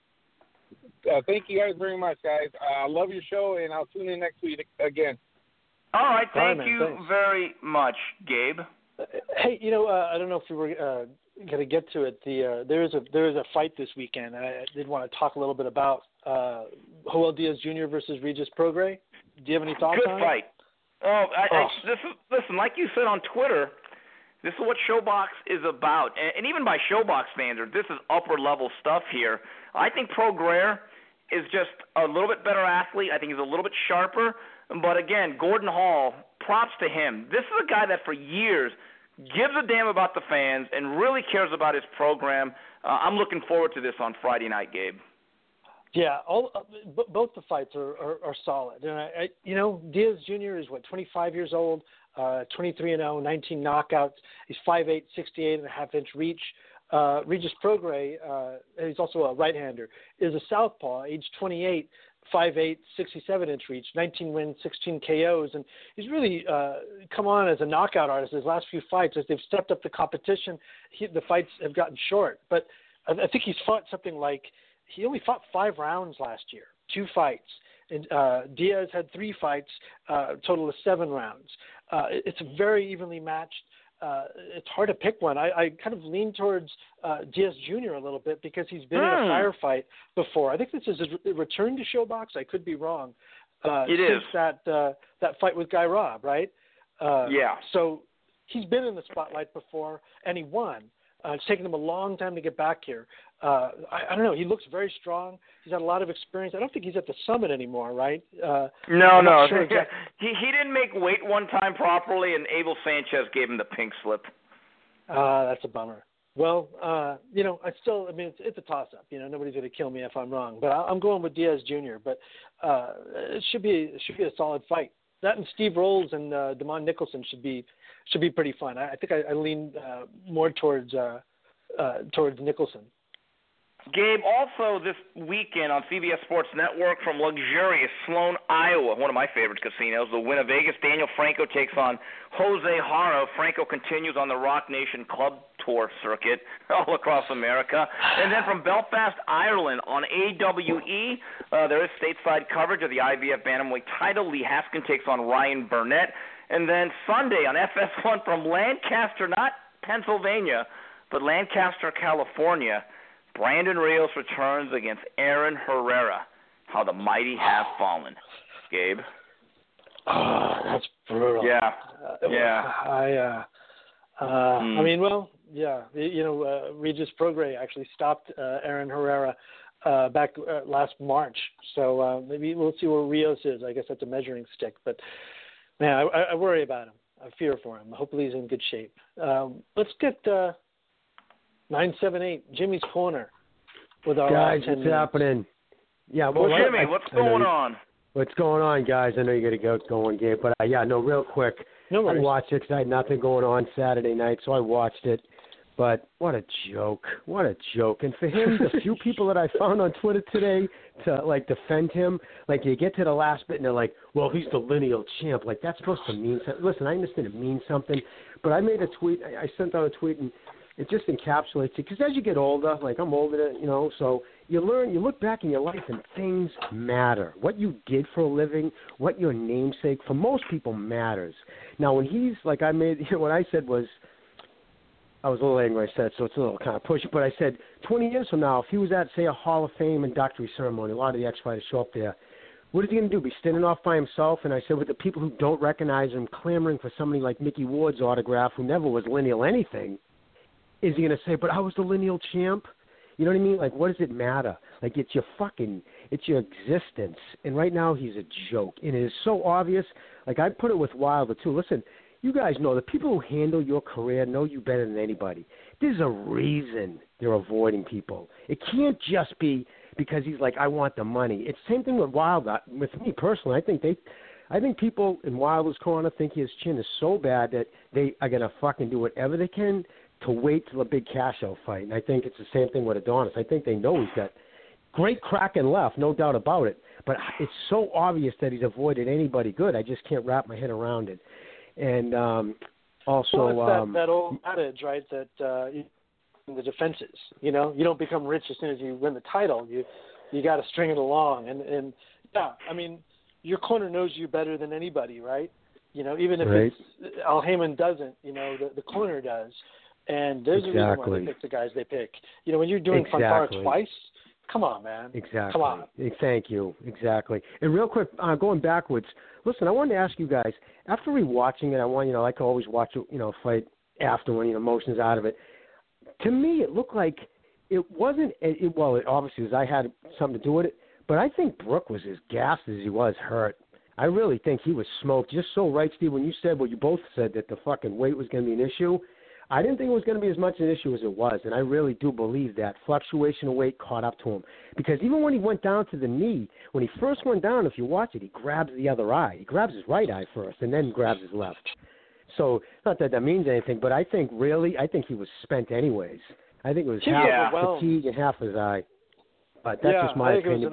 Thank you guys very much, guys. I love your show, and I'll tune in next week again. All right. Thank you very much, Gabe. Hey, I don't know if we were going to get to it. There is a fight this weekend, and I did want to talk a little bit about Joel Diaz Jr. versus Regis Prograis. Do you have any thoughts on it? Good fight. Listen, like you said on Twitter, this is what ShoBox is about. And even by ShoBox standards, this is upper-level stuff here. I think Prograis is just a little bit better athlete. I think he's a little bit sharper. But, again, Gordon Hall, props to him. This is a guy that for years gives a damn about the fans and really cares about his program. I'm looking forward to this on Friday night, Gabe. Yeah, both the fights are solid. And Diaz Jr. is 25 years old, 23-0, 19 knockouts. He's 5'8", 68.5-inch reach. Regis Prograis, he's also a right-hander, is a southpaw, age 28, 5'8", 67-inch reach, 19 wins, 16 KOs, and he's really come on as a knockout artist his last few fights. As they've stepped up the competition, the fights have gotten short. But I think he's fought something like he only fought 5 rounds last year, 2 fights. And Diaz had 3 fights, total of 7 rounds. It's very evenly matched. It's hard to pick one. I kind of lean towards Diaz Jr. a little bit because he's been in a firefight before. I think this is his return to ShoBox. I could be wrong. Since that fight with Guy Robb, right? Yeah. So he's been in the spotlight before, and he won. It's taken him a long time to get back here. I don't know. He looks very strong. He's had a lot of experience. I don't think he's at the summit anymore, right? No. Sure exactly. He didn't make weight one time properly, and Abel Sanchez gave him the pink slip. That's a bummer. Well, I mean, it's a toss-up. Nobody's going to kill me if I'm wrong, but I'm going with Diaz Jr. But it should be a solid fight. That and Steve Rolls and Damon Nicholson should be pretty fun. I think I lean more towards Nicholson. Gabe, also this weekend on CBS Sports Network from luxurious Sloan, Iowa, one of my favorite casinos, the Wynn Vegas, Daniel Franco takes on Jose Haro. Franco continues on the Rock Nation Club Tour circuit all across America. And then from Belfast, Ireland on AWE, there is stateside coverage of the IBF Bantamweight title. Lee Haskin takes on Ryan Burnett. And then Sunday on FS1 from Lancaster, not Pennsylvania, but Lancaster, California, Brandon Rios returns against Aaron Herrera. How the mighty have fallen. Gabe? Oh, that's brutal. Yeah. I mean, well, yeah. Regis Prograis actually stopped Aaron Herrera back last March. So maybe we'll see where Rios is. I guess that's a measuring stick. But, man, I worry about him. I fear for him. Hopefully he's in good shape. Let's get 978, Jimmy's Corner, with our guys. What's happening? Yeah, well, Jimmy, what's going on? What's going on, guys? I know you got to get going, Gabe, but real quick. No worries. I watched it because I had nothing going on Saturday night, so I watched it. But what a joke! What a joke! And for him, the few people that I found on Twitter today to defend him, you get to the last bit and they're like, "Well, he's the lineal champ." That's supposed to mean something. Listen, I understand it means something, but I made a tweet. I sent out a tweet and it just encapsulates it, because as you get older, I'm older, so you learn, you look back in your life and things matter. What you did for a living, what your namesake, for most people matters. Now, when he's, what I said was, I was a little angry, I said, so it's a little kind of pushy, but I said 20 years from now, if he was at, say, a Hall of Fame inductory ceremony, a lot of the X-Fighters show up there, what is he going to do, be standing off by himself? And I said, with the people who don't recognize him, clamoring for somebody like Mickey Ward's autograph, who never was lineal anything, is he going to say, but I was the lineal champ? You know what I mean? What does it matter? It's your existence. And right now he's a joke. And it is so obvious. I put it with Wilder, too. Listen, you guys know the people who handle your career know you better than anybody. There's a reason they're avoiding people. It can't just be because he's I want the money. It's the same thing with Wilder. With me personally, I think people in Wilder's corner think his chin is so bad that they are going to fucking do whatever they can to wait till a big cash-out fight. And I think it's the same thing with Adonis. I think they know he's got great cracking left, no doubt about it. But it's so obvious that he's avoided anybody good. I just can't wrap my head around it. And also... Well, it's that old adage, right, that the defenses, you don't become rich as soon as you win the title. You got to string it along. And yeah, I mean, your corner knows you better than anybody, right? Even if it's Al Heyman doesn't, the corner does. And there's a reason why they pick the guys they pick. When you're doing Fonfara twice, come on, man. Exactly. Come on. Thank you. Exactly. And real quick, going backwards, listen, I wanted to ask you guys, after rewatching it, I can always watch a fight after when emotions out of it. To me, it looked like it wasn't, it obviously was, I had something to do with it, but I think Brook was as gassed as he was hurt. I really think he was smoked. Just so right, Steve, when you said, you both said that the fucking weight was going to be an issue, I didn't think it was going to be as much an issue as it was, and I really do believe that fluctuation of weight caught up to him. Because even when he went down to the knee, when he first went down, if you watch it, he grabs the other eye. He grabs his right eye first and then grabs his left. So not that means anything, but I think he was spent anyways. I think it was half fatigue and half his eye. But that's just my opinion.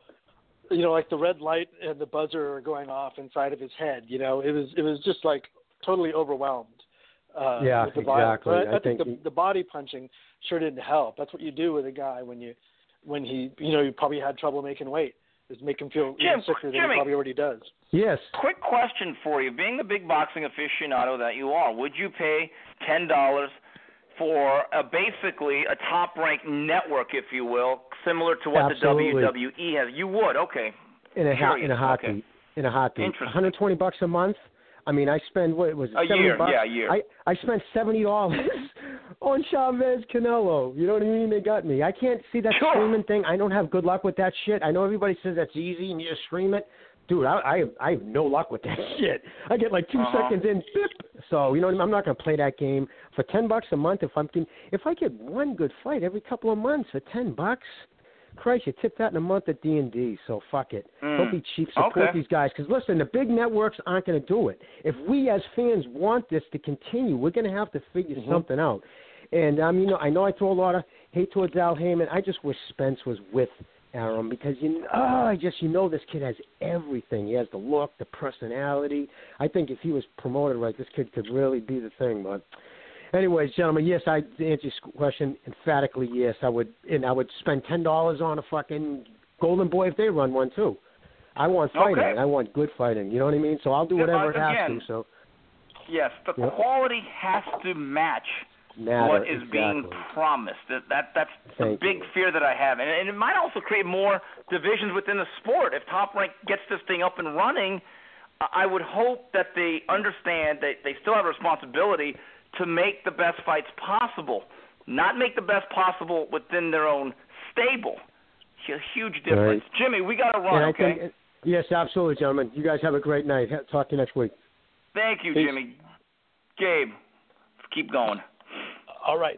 The red light and the buzzer are going off inside of his head. It was just totally overwhelmed. Exactly. I think the body punching sure didn't help. That's what you do with a guy when he probably had trouble making weight, is make him feel even sicker than he probably already does. Yes. Quick question for you. Being the big boxing aficionado that you are, would you pay $10 for basically a top-ranked network, if you will, similar to what Absolutely. the WWE has? You would, okay. In a heartbeat. Okay. In a heartbeat. Interesting. $120 a month. I mean, I spend, what was it, $70? A year. I spent $70 on Chavez Canelo. You know what I mean? They got me. I can't see that streaming thing. I don't have good luck with that shit. I know everybody says that's easy and you just stream it. dude, I have no luck with that shit. I get like 2 seconds in, beep. So, you know what I mean? I'm not going to play that game for $10 a month. If I get one good fight every couple of months for $10, Christ, you tip that in a month at D&D. So fuck it. Don't be cheap. Support these guys. Because listen, the big networks aren't going to do it. If we as fans want this to continue, we're going to have to figure something out. And I know I throw a lot of hate towards Al Heyman. I just wish Spence was with Arum because this kid has everything. He has the look, the personality. I think if he was promoted right, this kid could really be the thing. But anyways, gentlemen, yes, I answer your question emphatically. Yes, I would, and I would spend $10 on a fucking Golden Boy if they run one too. I want fighting. Okay. I want good fighting. You know what I mean? So I'll do whatever it has to. So yes, the quality has to match what is being promised. That's the big fear that I have. And it might also create more divisions within the sport. If Top Rank gets this thing up and running, I would hope that they understand that they still have a responsibility to make the best fights possible, not make the best possible within their own stable. A huge difference. Right. Jimmy, we got to run, okay? Yes, absolutely, gentlemen. You guys have a great night. Talk to you next week. Thank you, Jimmy. Gabe, keep going. All right,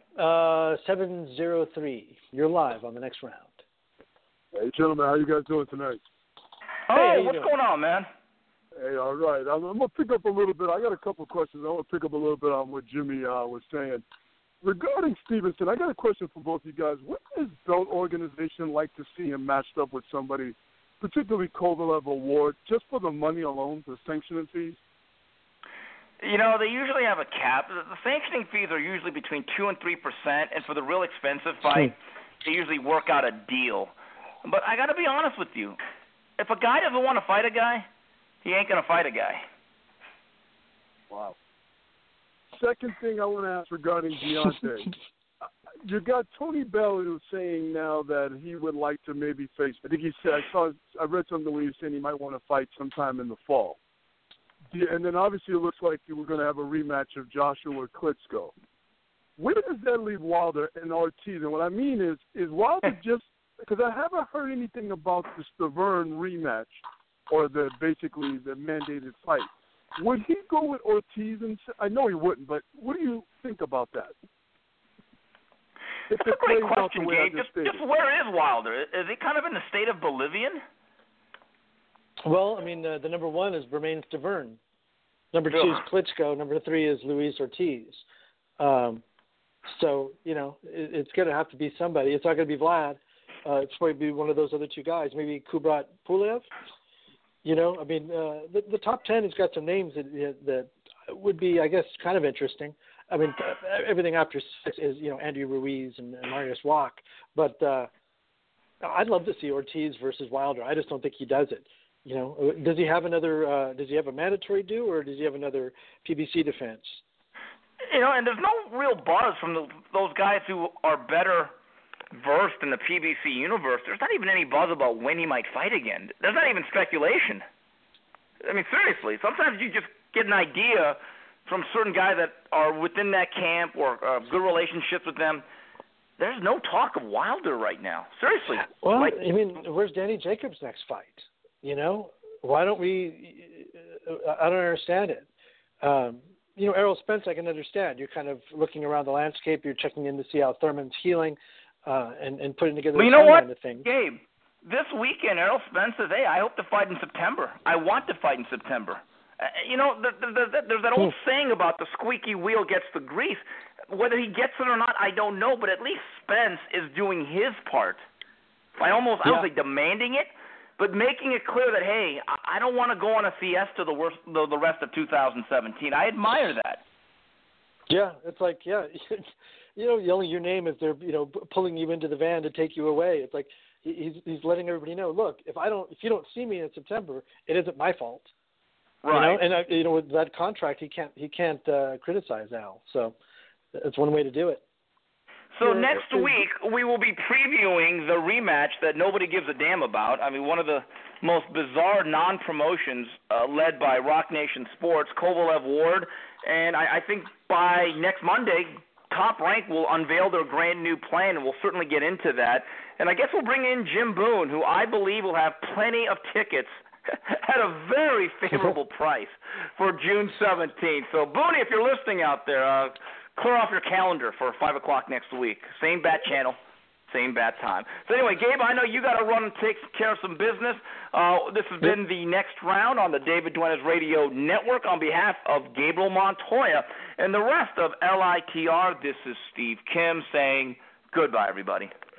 703. You're live on the next round. Hey, gentlemen, how you guys doing tonight? Hey, what's going on, man? Hey, all right. I'm going to pick up a little bit. I got a couple of questions. I want to pick up a little bit on what Jimmy was saying. Regarding Stevenson, I got a question for both of you guys. What does belt organization like to see him matched up with somebody, particularly Kovalev or Ward, just for the money alone, the sanctioning fees? You know, they usually have a cap. The sanctioning fees are usually between 2 and 3%, and for the real expensive fight, they usually work out a deal. But I got to be honest with you. If a guy doesn't want to fight a guy, he ain't going to fight a guy. Wow. Second thing I want to ask regarding Deontay. You got Tony Bell who's saying now that he would like to maybe face, I think he said, I read something where he was saying he might want to fight sometime in the fall. And then obviously it looks like you were going to have a rematch of Joshua Klitschko. Where does that leave Wilder and Ortiz? And what I mean is Wilder just, because I haven't heard anything about the Stavern rematch or basically the mandated fight. Would he go with Ortiz? And I know he wouldn't, but what do you think about that? That's a great question, Gabe. Just where is Wilder? Is he kind of in the state of Bolivian? Well, I mean, the number one is Bermain Stavern. Number two is Klitschko. Number three is Luis Ortiz. So, it's going to have to be somebody. It's not going to be Vlad. It's probably be one of those other two guys. Maybe Kubrat Pulev. The top 10 has got some names that would be, I guess, kind of interesting. I mean, everything after 6 is, Andy Ruiz and Marius Wack. But I'd love to see Ortiz versus Wilder. I just don't think he does it. Does he have another? Does he have a mandatory due, or does he have another PBC defense? And there's no real buzz from those guys who are better versed in the PBC universe. There's not even any buzz about when he might fight again. There's not even speculation. I mean, seriously, sometimes you just get an idea from certain guys that are within that camp or good relationships with them. There's no talk of Wilder right now. Seriously. Well, where's Danny Jacobs' next fight? Why don't we? I don't understand it. Errol Spence, I can understand. You're kind of looking around the landscape. You're checking in to see how Thurman's healing, and putting together. Well, you know what, Gabe? This weekend, Errol Spence says, "Hey, I hope to fight in September. I want to fight in September." There's that old saying about the squeaky wheel gets the grease. Whether he gets it or not, I don't know. But at least Spence is doing his part by I don't say demanding it, but making it clear that, hey, I don't want to go on a siesta the rest of 2017. I admire that. Yeah, it's like, yelling your name as they're, pulling you into the van to take you away. It's like he's letting everybody know, look, if you don't see me in September, it isn't my fault. Right. And with that contract, he can't criticize Al. So that's one way to do it. So next week, we will be previewing the rematch that nobody gives a damn about. I mean, one of the most bizarre non-promotions led by Rock Nation Sports, Kovalev Ward. And I think by next Monday, Top Rank will unveil their brand new plan, and we'll certainly get into that. And I guess we'll bring in Jim Boone, who I believe will have plenty of tickets at a very favorable price for June 17th. So, Booney, if you're listening out there, clear off your calendar for 5 o'clock next week. Same bat channel, same bat time. So anyway, Gabe, I know you got to run and take care of some business. This has been the Next Round on the David Duenas Radio Network. On behalf of Gabriel Montoya and the rest of LITR, this is Steve Kim saying goodbye, everybody.